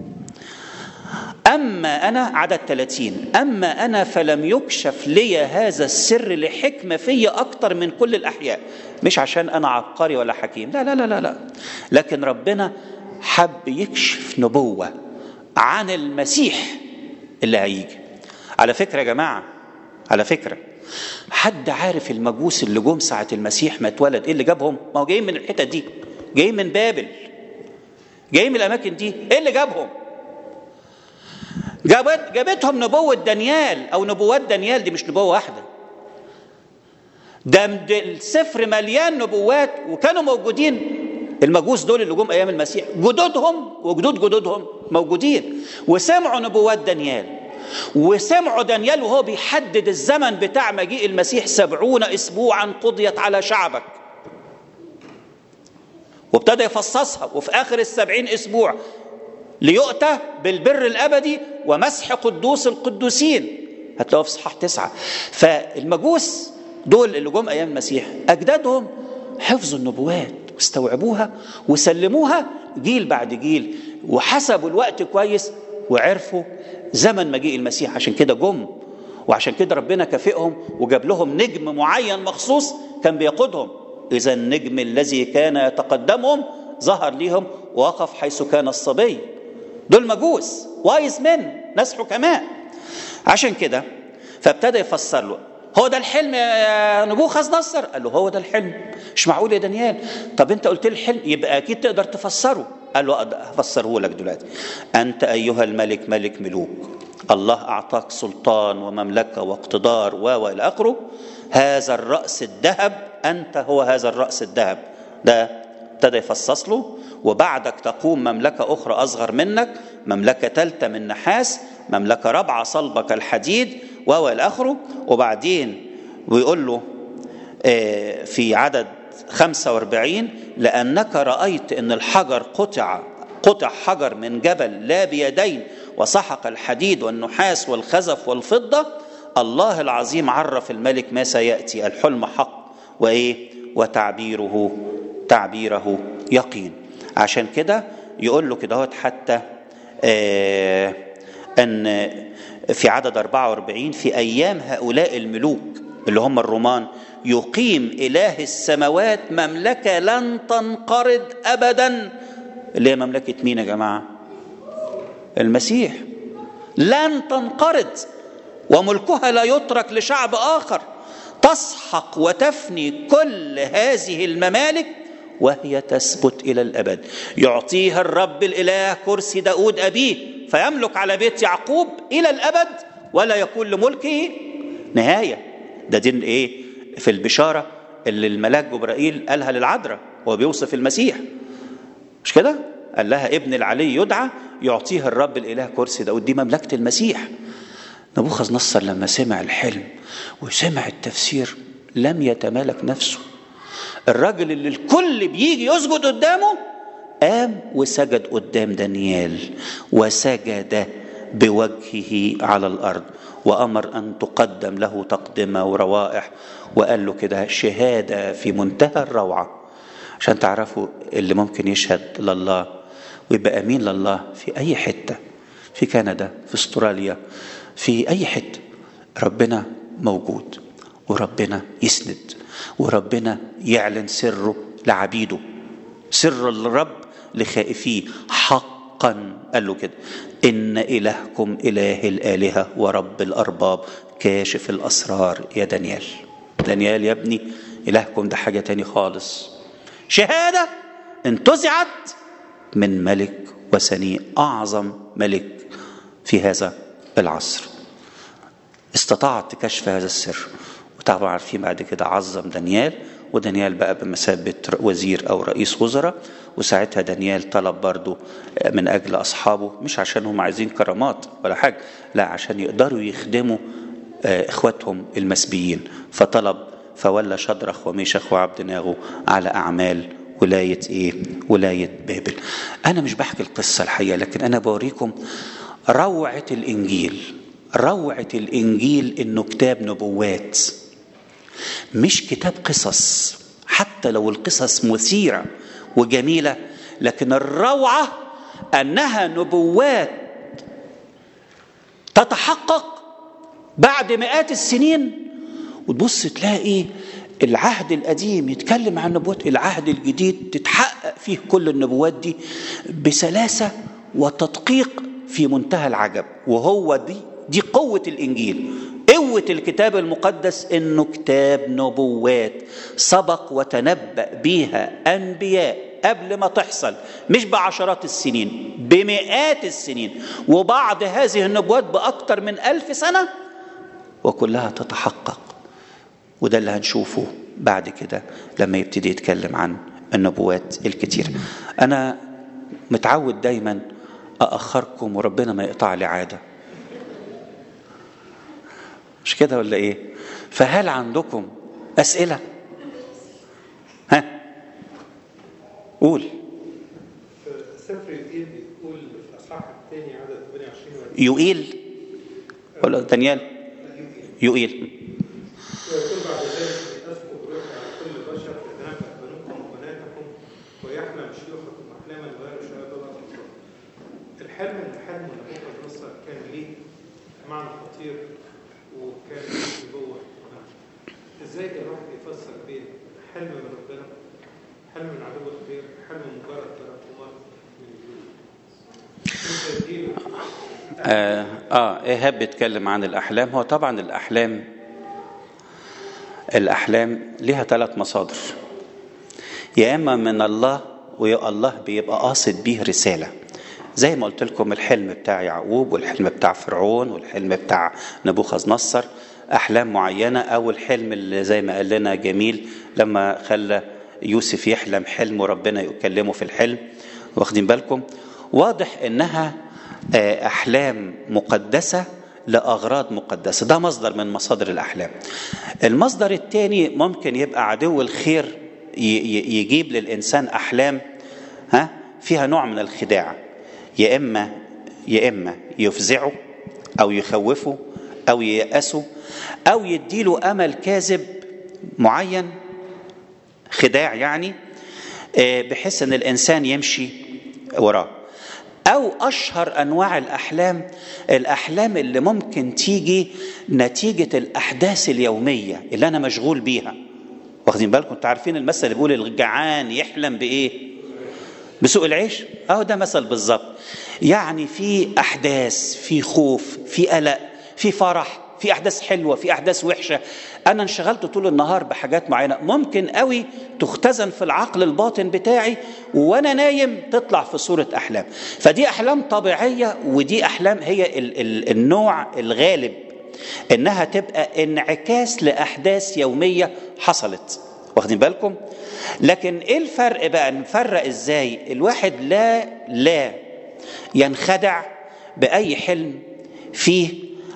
[SPEAKER 1] اما انا، عدد 30، اما انا فلم يكشف لي هذا السر لحكمة في اكتر من كل الاحياء. مش عشان انا عبقري ولا حكيم، لا لا لا لا لا، لكن ربنا حب يكشف نبوة عن المسيح اللي هيجي. على فكرة يا جماعة، على فكرة، حد عارف المجوس اللي جم ساعة المسيح ما اتولد ايه اللي جابهم؟ ما هو جايين من الحتة دي، جايين من بابل، جايين من الأماكن دي. ايه اللي جابهم؟ جابتهم نبوة دانيال أو نبوات دانيال. دي مش نبوة واحدة، ده السفر مليان نبوات. وكانوا موجودين المجوس دول اللي جم أيام المسيح، جدودهم وجدود جدودهم موجودين، وسمعوا نبوات دانيال. وسمعوا دانيال وهو بيحدد الزمن بتاع مجيء المسيح: 70 أسبوعا قضيت على شعبك. وابتدى يفصصها، وفي آخر 70 أسبوع ليؤتى بالبر الأبدي ومسح قدوس القدوسين. هتلاقوا في إصحاح 9. فالمجوس دول اللي جم أيام المسيح أجدادهم حفظوا النبوات واستوعبوها وسلموها جيل بعد جيل، وحسبوا الوقت كويس وعرفوا زمن مجيء المسيح. عشان كده جم، وعشان كده ربنا كافئهم وجاب لهم نجم معين مخصوص كان بيقودهم. إذا النجم الذي كان يتقدمهم ظهر ليهم ووقف حيث كان الصبي. دول مجوس وايز من ناس حكماء. عشان كده فابتدى يفسر له: هو ده الحلم يا نبوخذ نصر؟ قال له هو ده الحلم. مش معقول يا دانيال، طب انت قلت لي الحلم يبقى اكيد تقدر تفسره. قال له هفسره لك دلوقتي. انت ايها الملك ملك ملوك، الله اعطاك سلطان ومملكه واقتدار والى اخره. هذا الراس الذهب، انت هو هذا الراس الذهب. ده ابتدى يفصص له: وبعدك تقوم مملكه اخرى اصغر منك، مملكه ثالثه من نحاس، مملكه رابعه صلبك الحديد والى اخره. وبعدين ويقول له في عدد 45: لأنك رأيت أن الحجر قطع حجر من جبل لا بيدين، وسحق الحديد والنحاس والخزف والفضة. الله العظيم عرف الملك ما سيأتي، الحلم حق وتعبيره يقين. عشان كده يقول له كده حتى أن في عدد 44: في أيام هؤلاء الملوك اللي هم الرومان يقيم إله السماوات مملكة لن تنقرض أبدا. اللي هي مملكة مين يا جماعة؟ المسيح. لن تنقرض، وملكها لا يترك لشعب آخر. تسحق وتفني كل هذه الممالك وهي تثبت إلى الأبد. يعطيها الرب الإله كرسي داود أبيه، فيملك على بيت يعقوب إلى الأبد، ولا يكون لملكه نهاية. ده دين إيه في البشارة اللي الملاك جبرائيل قالها للعذراء وهو بيوصف المسيح، مش كده؟ قال لها ابن العلي يدعى يعطيه الرب الإله كرسي داود. دي مملكة المسيح. نبوخذ نصر لما سمع الحلم وسمع التفسير لم يتمالك نفسه. الراجل اللي الكل بيجي يسجد قدامه قام وسجد قدام دانيال، وسجد بوجهه على الأرض، وأمر أن تقدم له تقدمة وروائح، وقال له كده شهادة في منتهى الروعة عشان تعرفوا اللي ممكن يشهد لله ويبقى أمين لله في أي حتة، في كندا، في استراليا، في أي حتة. ربنا موجود، وربنا يسند، وربنا يعلن سره لعبيده، سر الرب لخائفيه حقا. قال له كده إن إلهكم إله الآلهة ورب الأرباب كاشف الأسرار يا دانيال. دانيال يا ابني إلهكم ده حاجة تاني خالص. شهادة انتزعت من ملك وثني، أعظم ملك في هذا العصر. استطاعت كشف هذا السر، وطبعا عارفين بعد كده عظم دانيال، ودانيال بقى بمثابة وزير أو رئيس وزراء. وساعتها دانيال طلب برضو من أجل أصحابه، مش عشان هم عايزين كرامات ولا حاجة، لا عشان يقدروا يخدموا إخواتهم المسبيين. فطلب فولى شدرخ وميشخ وعبدناغو على أعمال ولاية بابل. أنا مش بحكي القصة الحقيقة، لكن أنا بوريكم روعة الإنجيل. روعة الإنجيل إنه كتاب نبوات، مش كتاب قصص. حتى لو القصص مثيرة وجميلة، لكن الروعة أنها نبوات تتحقق بعد مئات السنين. وتبص تلاقي العهد القديم يتكلم عن نبوات، العهد الجديد تتحقق فيه كل النبوات دي بسلاسة وتدقيق في منتهى العجب. وهو دي قوة الإنجيل، قوة الكتاب المقدس، إنه كتاب نبوات سبق وتنبأ بيها أنبياء قبل ما تحصل، مش بعشرات السنين، بمئات السنين، وبعض هذه النبوات بأكثر من 1000 سنة، وكلها تتحقق. وده اللي هنشوفه بعد كده لما يبتدي يتكلم عن النبوات الكتير. أنا متعود دايما أأخركم وربنا ما يقطع لي عادة، مش كده ولا إيه؟ فهل عندكم أسئلة؟ ها قول.
[SPEAKER 2] سفر يوئيل بيقول في الأصحاح الثاني عدد 28
[SPEAKER 1] يوئيل ولا دانيال؟ يوئيل.
[SPEAKER 2] ويقول بعد ذلك لأسكب روحي على كل بشر فتنبأ بنوكم وبناتكم ويحلم شيوخكم أحلاما غير شهادة الله. الحلم نبوخذ نصر كان ليه معنى خطير وكان ليه نبوة. ازاي الواحد يفسر بين حلم من ربنا، حلم من عدو الخير، حلم مجرد تراكمات من
[SPEAKER 1] إيهاب بيتكلم عن الأحلام. هو طبعا الأحلام لها 3 مصادر، يا إما من الله، ويا الله بيبقى قاصد بيه رسالة، زي ما قلت لكم الحلم بتاع يعقوب والحلم بتاع فرعون والحلم بتاع نبوخذ نصر، أحلام معينة. أو الحلم اللي زي ما قال لنا جميل لما خلى يوسف يحلم حلم وربنا يكلمه في الحلم. واخدين بالكم؟ واضح إنها أحلام مقدسة لأغراض مقدسة. ده مصدر من مصادر الأحلام. المصدر الثاني ممكن يبقى عدو الخير يجيب للإنسان أحلام فيها نوع من الخداع، يا إما يفزعه أو يخوفه أو ييأسه أو يديله أمل كاذب معين، خداع يعني، بحيث أن الإنسان يمشي وراه. أو أشهر أنواع الأحلام اللي ممكن تيجي نتيجة الأحداث اليومية اللي أنا مشغول بيها. واخدين بالكم؟ انتوا عارفين المثل اللي بيقول الجعان يحلم بإيه؟ بسوء العيش. ده مثل بالظبط. يعني في أحداث، في خوف، في قلق، في فرح، في أحداث حلوة، في أحداث وحشة. أنا انشغلت طول النهار بحاجات معينة ممكن قوي تختزن في العقل الباطن بتاعي، وأنا نايم تطلع في صورة أحلام. فدي أحلام طبيعية، ودي أحلام هي النوع الغالب إنها تبقى انعكاس لأحداث يومية حصلت. واخدين بالكم؟ لكن ايه الفرق بقى؟ نفرق ازاي؟ الواحد لا ينخدع بأي حلم فيه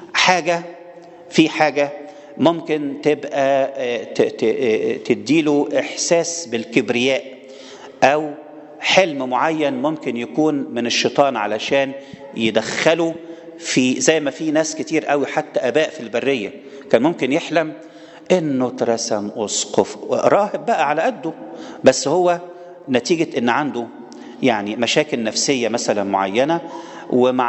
[SPEAKER 1] حاجة ممكن تبقى تديله إحساس بالكبرياء، أو حلم معين ممكن يكون من الشيطان علشان يدخله في، زي ما في ناس كتير قوي حتى آباء في البرية كان ممكن يحلم إنه اترسم أسقف راهب بقى على قده، بس هو نتيجة إن عنده يعني مشاكل نفسية مثلا معينة، وما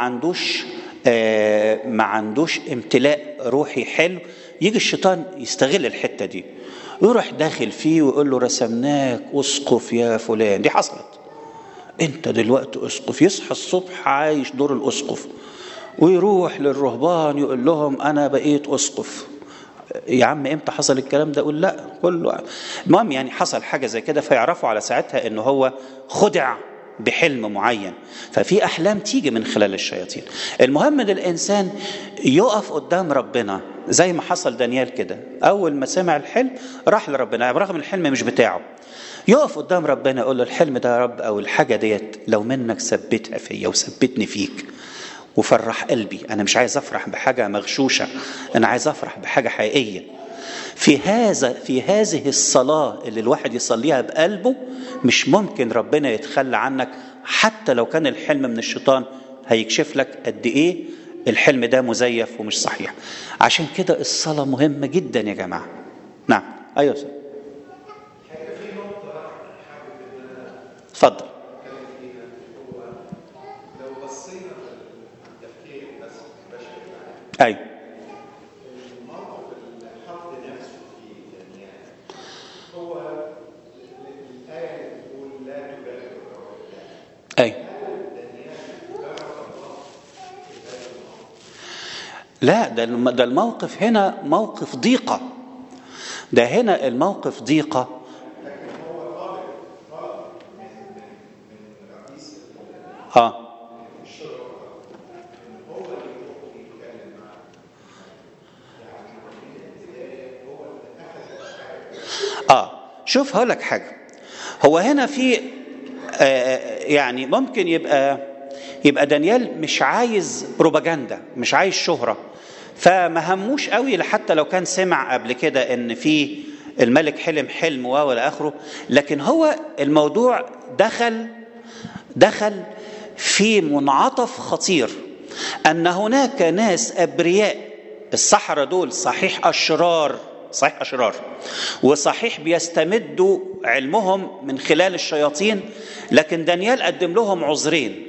[SPEAKER 1] عندوش امتلاء روحي حلو، يجي الشيطان يستغل الحتة دي، يروح داخل فيه ويقول له رسمناك أسقف يا فلان. دي حصلت، انت دلوقتي أسقف. يصحى الصبح عايش دور الأسقف، ويروح للرهبان يقول لهم أنا بقيت أسقف. يا عم امتى حصل الكلام ده؟ يقول لا كله. المهم يعني حصل حاجة زي كده، فيعرفوا على ساعتها انه هو خدع بحلم معين. ففي أحلام تيجي من خلال الشياطين. المهم ان الإنسان يقف قدام ربنا زي ما حصل دانيال كده، أول ما سمع الحلم راح لربنا برغم الحلم مش بتاعه، يقف قدام ربنا يقول له الحلم ده يا رب أو الحاجة ديت لو منك ثبتها فيا وثبتني فيك وفرح قلبي. أنا مش عايز أفرح بحاجة مغشوشة، أنا عايز أفرح بحاجة حقيقية. في هذه الصلاة اللي الواحد يصليها بقلبه مش ممكن ربنا يتخلى عنك، حتى لو كان الحلم من الشيطان هيكشف لك قد إيه الحلم ده مزيف ومش صحيح. عشان كده الصلاة مهمة جدا يا جماعة. نعم أيوة سيد. اتفضل. أيوة.
[SPEAKER 3] الموقف اللي حط نفسه فيه دانيال هو الآية اللي بتقول لا تبالغ الرب.
[SPEAKER 1] أيوة. لا ده الموقف هنا موقف ضيقة، ده هنا الموقف ضيقة.
[SPEAKER 3] لكن هو طالب من رئيس الشرطة ان هو اللي يروح يتكلم معاه، يعني من الابتدائي هو اللي اخذ.
[SPEAKER 1] شوف هقول لك حاجة. هو هنا في يعني ممكن يبقى دانيال مش عايز بروباجندا، مش عايز شهرة، فما هموش قوي حتى لو كان سمع قبل كده ان في الملك حلم ولا اخره. لكن هو الموضوع دخل في منعطف خطير، ان هناك ناس ابرياء. السحرة دول صحيح اشرار وصحيح بيستمدوا علمهم من خلال الشياطين، لكن دانيال قدم لهم عذرين.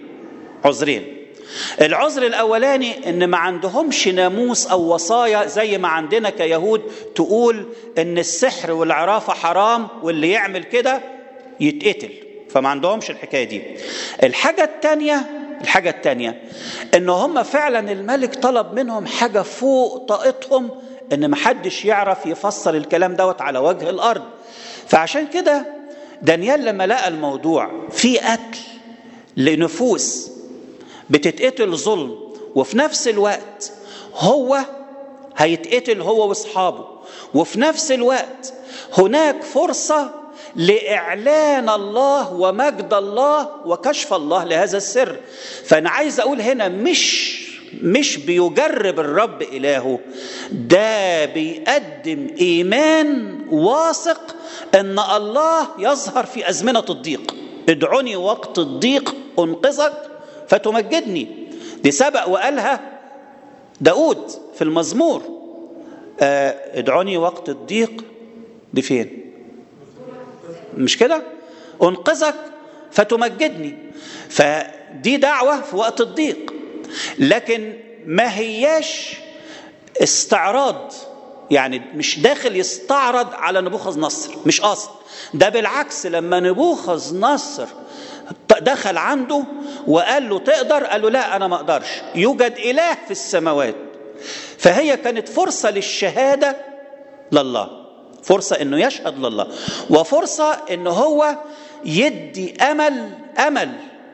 [SPEAKER 1] العذر الأولاني إن ما عندهمش ناموس أو وصايا زي ما عندنا كيهود تقول إن السحر والعرافة حرام واللي يعمل كده يتقتل، فما عندهمش الحكاية دي. الحاجة التانية إن هم فعلا الملك طلب منهم حاجة فوق طاقتهم، إن محدش يعرف يفسر الكلام دوت على وجه الأرض. فعشان كده دانيال لما لقى الموضوع في قتل لنفوس بتتقتل ظلم، وفي نفس الوقت هو هيتقتل هو واصحابه، وفي نفس الوقت هناك فرصة لإعلان الله ومجد الله وكشف الله لهذا السر. فأنا عايز أقول هنا مش بيجرب الرب إلهه، ده بيقدم إيمان واثق أن الله يظهر في أزمنة الضيق. ادعوني وقت الضيق أنقذك فتمجدني. دي سبق وقالها داود في المزمور. ادعوني وقت الضيق، دي فين؟ مش كده؟ أنقذك فتمجدني. فدي دعوة في وقت الضيق، لكن ما هياش استعراض، يعني مش داخل يستعرض على نبوخذ نصر، مش قاصد. ده بالعكس، لما نبوخذ نصر دخل عنده وقال له تقدر، قال له لا أنا ما أقدرش، يوجد إله في السماوات. فهي كانت فرصة للشهادة لله، فرصة إنه يشهد لله، وفرصة إنه هو يدي أمل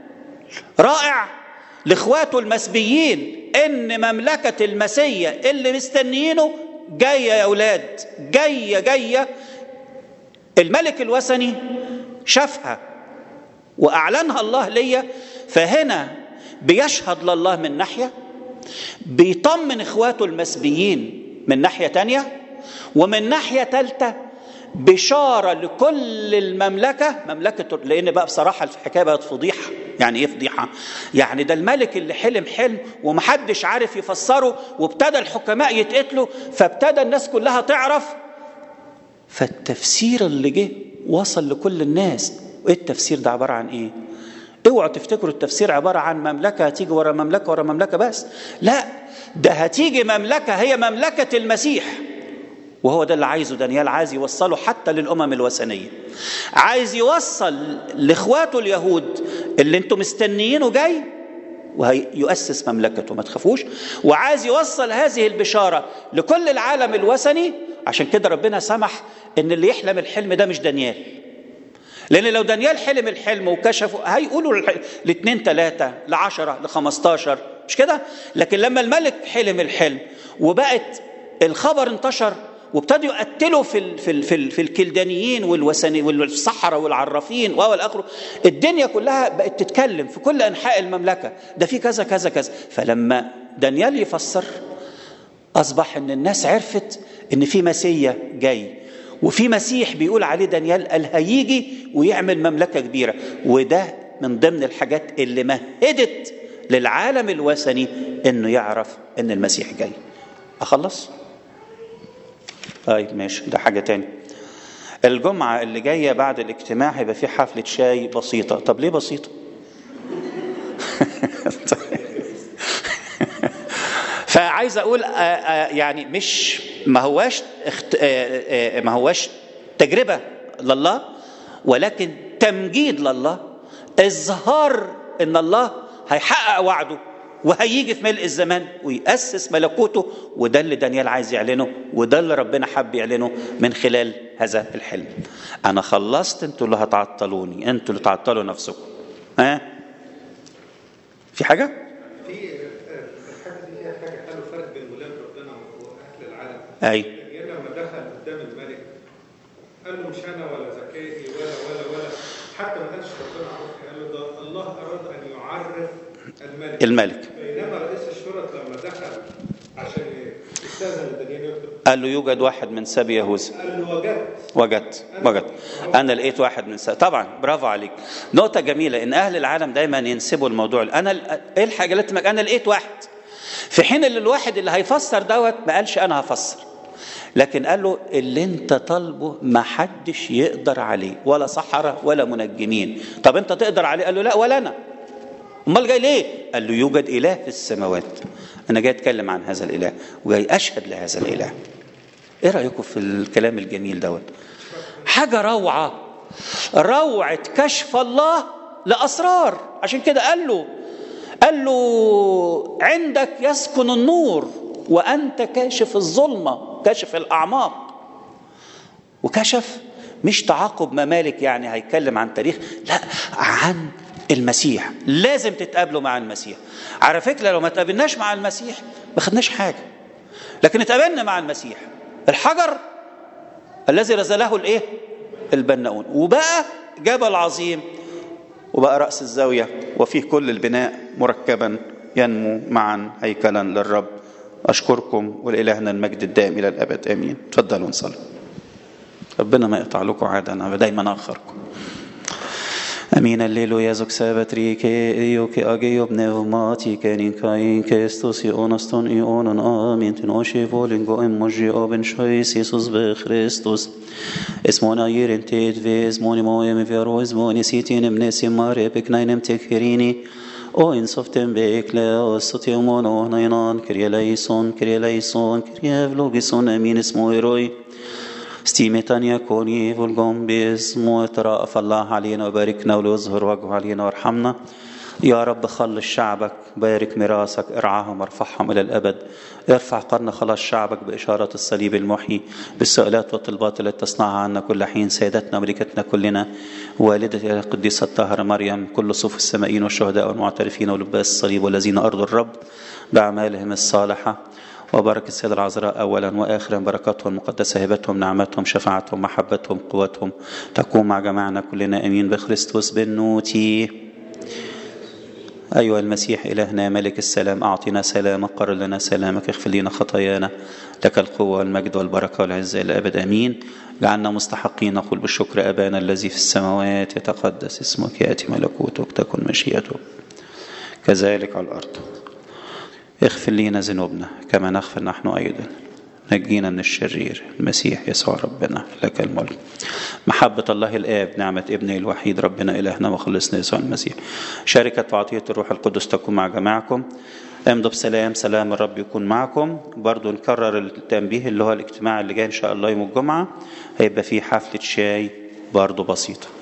[SPEAKER 1] رائع لإخواته المسبيين إن مملكة المسيح اللي مستنيينه جاية يا أولاد، جاية. الملك الوثني شافها وأعلنها الله ليا، فهنا بيشهد لله من ناحية، بيطمن إخواته المسبيين من ناحية تانية، ومن ناحية تالتة بشارة لكل المملكة، مملكة، لأن بقى بصراحة الحكاية بقت فضيحة. يعني إيه فضيحة؟ يعني ده الملك اللي حلم ومحدش عارف يفسره، وابتدى الحكماء يتقتلوا، فابتدى الناس كلها تعرف، فالتفسير اللي جه وصل لكل الناس. وإيه التفسير ده عبارة عن إيه؟ اوعوا تفتكروا التفسير عبارة عن مملكة هتيجي ورا مملكة ورا مملكة بس، لا، ده هتيجي مملكة هي مملكة المسيح. وهو ده اللي عايزه دانيال، عايز يوصله حتى للأمم الوثنية، عايز يوصل لإخواته اليهود اللي انتم مستنيينه جاي وهيؤسس مملكته، ما تخافوش. وعايز يوصل هذه البشارة لكل العالم الوثني. عشان كده ربنا سمح ان اللي يحلم الحلم ده مش دانيال، لأن لو دانيال حلم الحلم وكشفه هيقولوا ل2 3 ل10 ل15، مش كده؟ لكن لما الملك حلم الحلم وبقت الخبر انتشر، وابتدوا يقتلوا في الكلدانيين والوثنيين والصحراء والعرافين والآخر، الدنيا كلها بقت تتكلم في كل أنحاء المملكة، ده في كذا كذا كذا. فلما دانيال يفسر أصبح إن الناس عرفت إن في مسيح جاي، وفي مسيح بيقول عليه دانيال قال هيجي ويعمل مملكة كبيرة. وده من ضمن الحاجات اللي مهدت للعالم الوثني إنه يعرف إن المسيح جاي. أخلص؟ طيب ماشي، ده حاجة تاني. الجمعة اللي جاية بعد الاجتماع هيبقى في حفلة شاي بسيطة. طب ليه بسيطة؟ فعايز أقول يعني مش ما هواش تجربة لله، ولكن تمجيد لله، إظهار إن الله هيحقق وعده وهيجي في ملء الزمان ويأسس ملكوته. وده اللي دانيال عايز يعلنه، وده اللي ربنا حب يعلنه من خلال هذا الحلم. أنا خلصت، أنتوا اللي هتعطلوني، أنتوا اللي تعطلوا نفسكم. في حاجة؟
[SPEAKER 2] في الحاجة دي فيها حاجة حلوة، فرق بين ولاد ربنا وأهل العالم.
[SPEAKER 1] أي
[SPEAKER 2] دانيال لما دخل قدام الملك قال له مش أنا ولا زكاتي ولا حتى ما قالش ربنا عرفني، قال له ده الله أراد أن يعرف الملك. بينما رئيس الشرطة لما دخل عشان يستأذن دانيال يكتب
[SPEAKER 1] قال له يوجد واحد من سبي يهوذا.
[SPEAKER 2] قال له
[SPEAKER 1] وجدت أنا لقيت واحد من سبي. طبعا برافو عليك، نقطة جميلة إن أهل العالم دايما ينسبوا الموضوع. إيه الحاجة اللي أنا لقيت واحد، في حين اللي الواحد اللي هيفسر دوت ما قالش أنا هفسر، لكن قال له اللي انت طالبه ما حدش يقدر عليه، ولا سحرة ولا منجمين. طب انت تقدر عليه؟ قال له لا ولا أنا. امال جاي ليه؟ قال له يوجد إله في السماوات، أنا جاي أتكلم عن هذا الإله وجاي أشهد لهذا الإله. إيه رأيكم في الكلام الجميل دوت؟ حاجة روعة كشف الله لأسرار. عشان كده قال له عندك يسكن النور وأنت كاشف الظلمة، كاشف الأعماق. وكشف مش تعاقب ممالك يعني هيتكلم عن تاريخ، لا، عن المسيح. لازم تتقابلوا مع المسيح. على فكرة لو ما تقابلناش مع المسيح ما خدناش حاجة، لكن اتقابلنا مع المسيح، الحجر الذي رزله البناؤون، وبقى جبل عظيم، وبقى رأس الزاوية، وفيه كل البناء مركبا ينمو معا هيكلا للرب. أشكركم، ولإلهنا المجد الدائم إلى الأبد آمين. تفضلوا نصلي. ربنا ما يقطع لكم عادة، أنا دايما أخركم. Amin alleluia zoxabatrike ioke ageo pneumatike ninkain Kristus ionaston ionon amin tin oshe volingo emoji oben shois Jesus be Christus esmona yirin tedve esmoni moem vero esmoni sitin emnesim mare beknainem tekherini o insoftem bekle o sotiumono nainan krieleison krievlogison amin esmo eroi استيمتان يكوني والقوم باسمه يترأف الله علينا وباركنا وليظهر وجهه علينا وارحمنا. يا رب خلص شعبك، بارك ميراثك، ارعاهم وارفعهم إلى الأبد. ارفع قرن خلاص شعبك بإشارة الصليب المحيي، بالسؤالات والطلبات التي تصنعها عنا كل حين. سيدتنا ملكتنا كلنا، والدة القديسة الطاهرة مريم، كل صوف السمائين والشهداء والمعترفين ولباس الصليب والذين أرضوا الرب بأعمالهم الصالحة، وبارك السيدة العذراء أولا وآخرا، بركاتهم المقدسة، هبتهم، نعمتهم، شفاعتهم، محبتهم، قوتهم تكون مع جماعنا كلنا أمين بخريستوس بالنوتي. أيها المسيح إلهنا ملك السلام، أعطنا سلامك، قرر لنا سلامك، اغفر لنا خطايانا، لك القوة والمجد والبركة والعزة إلى الأبد آمين. جعلنا مستحقين نقول بالشكر أبانا الذي في السماوات، يتقدس اسمك، يأتي ملكوتك، تكن مشيئتك كذلك على الأرض. اغفر لنا ذنوبنا كما نغفر نحن أيضا، نجينا من الشرير، المسيح يسوع ربنا لك الملك. محبة الله الآب، نعمة ابنه الوحيد ربنا إلهنا وخلصنا يسوع المسيح، شركة وعطية الروح القدس تكون مع جماعكم. امضوا بسلام، سلام الرب يكون معكم. برضو نكرر التنبيه اللي هو الاجتماع اللي جاي إن شاء الله يوم الجمعة، هيبقى فيه حفلة شاي برضو بسيطة.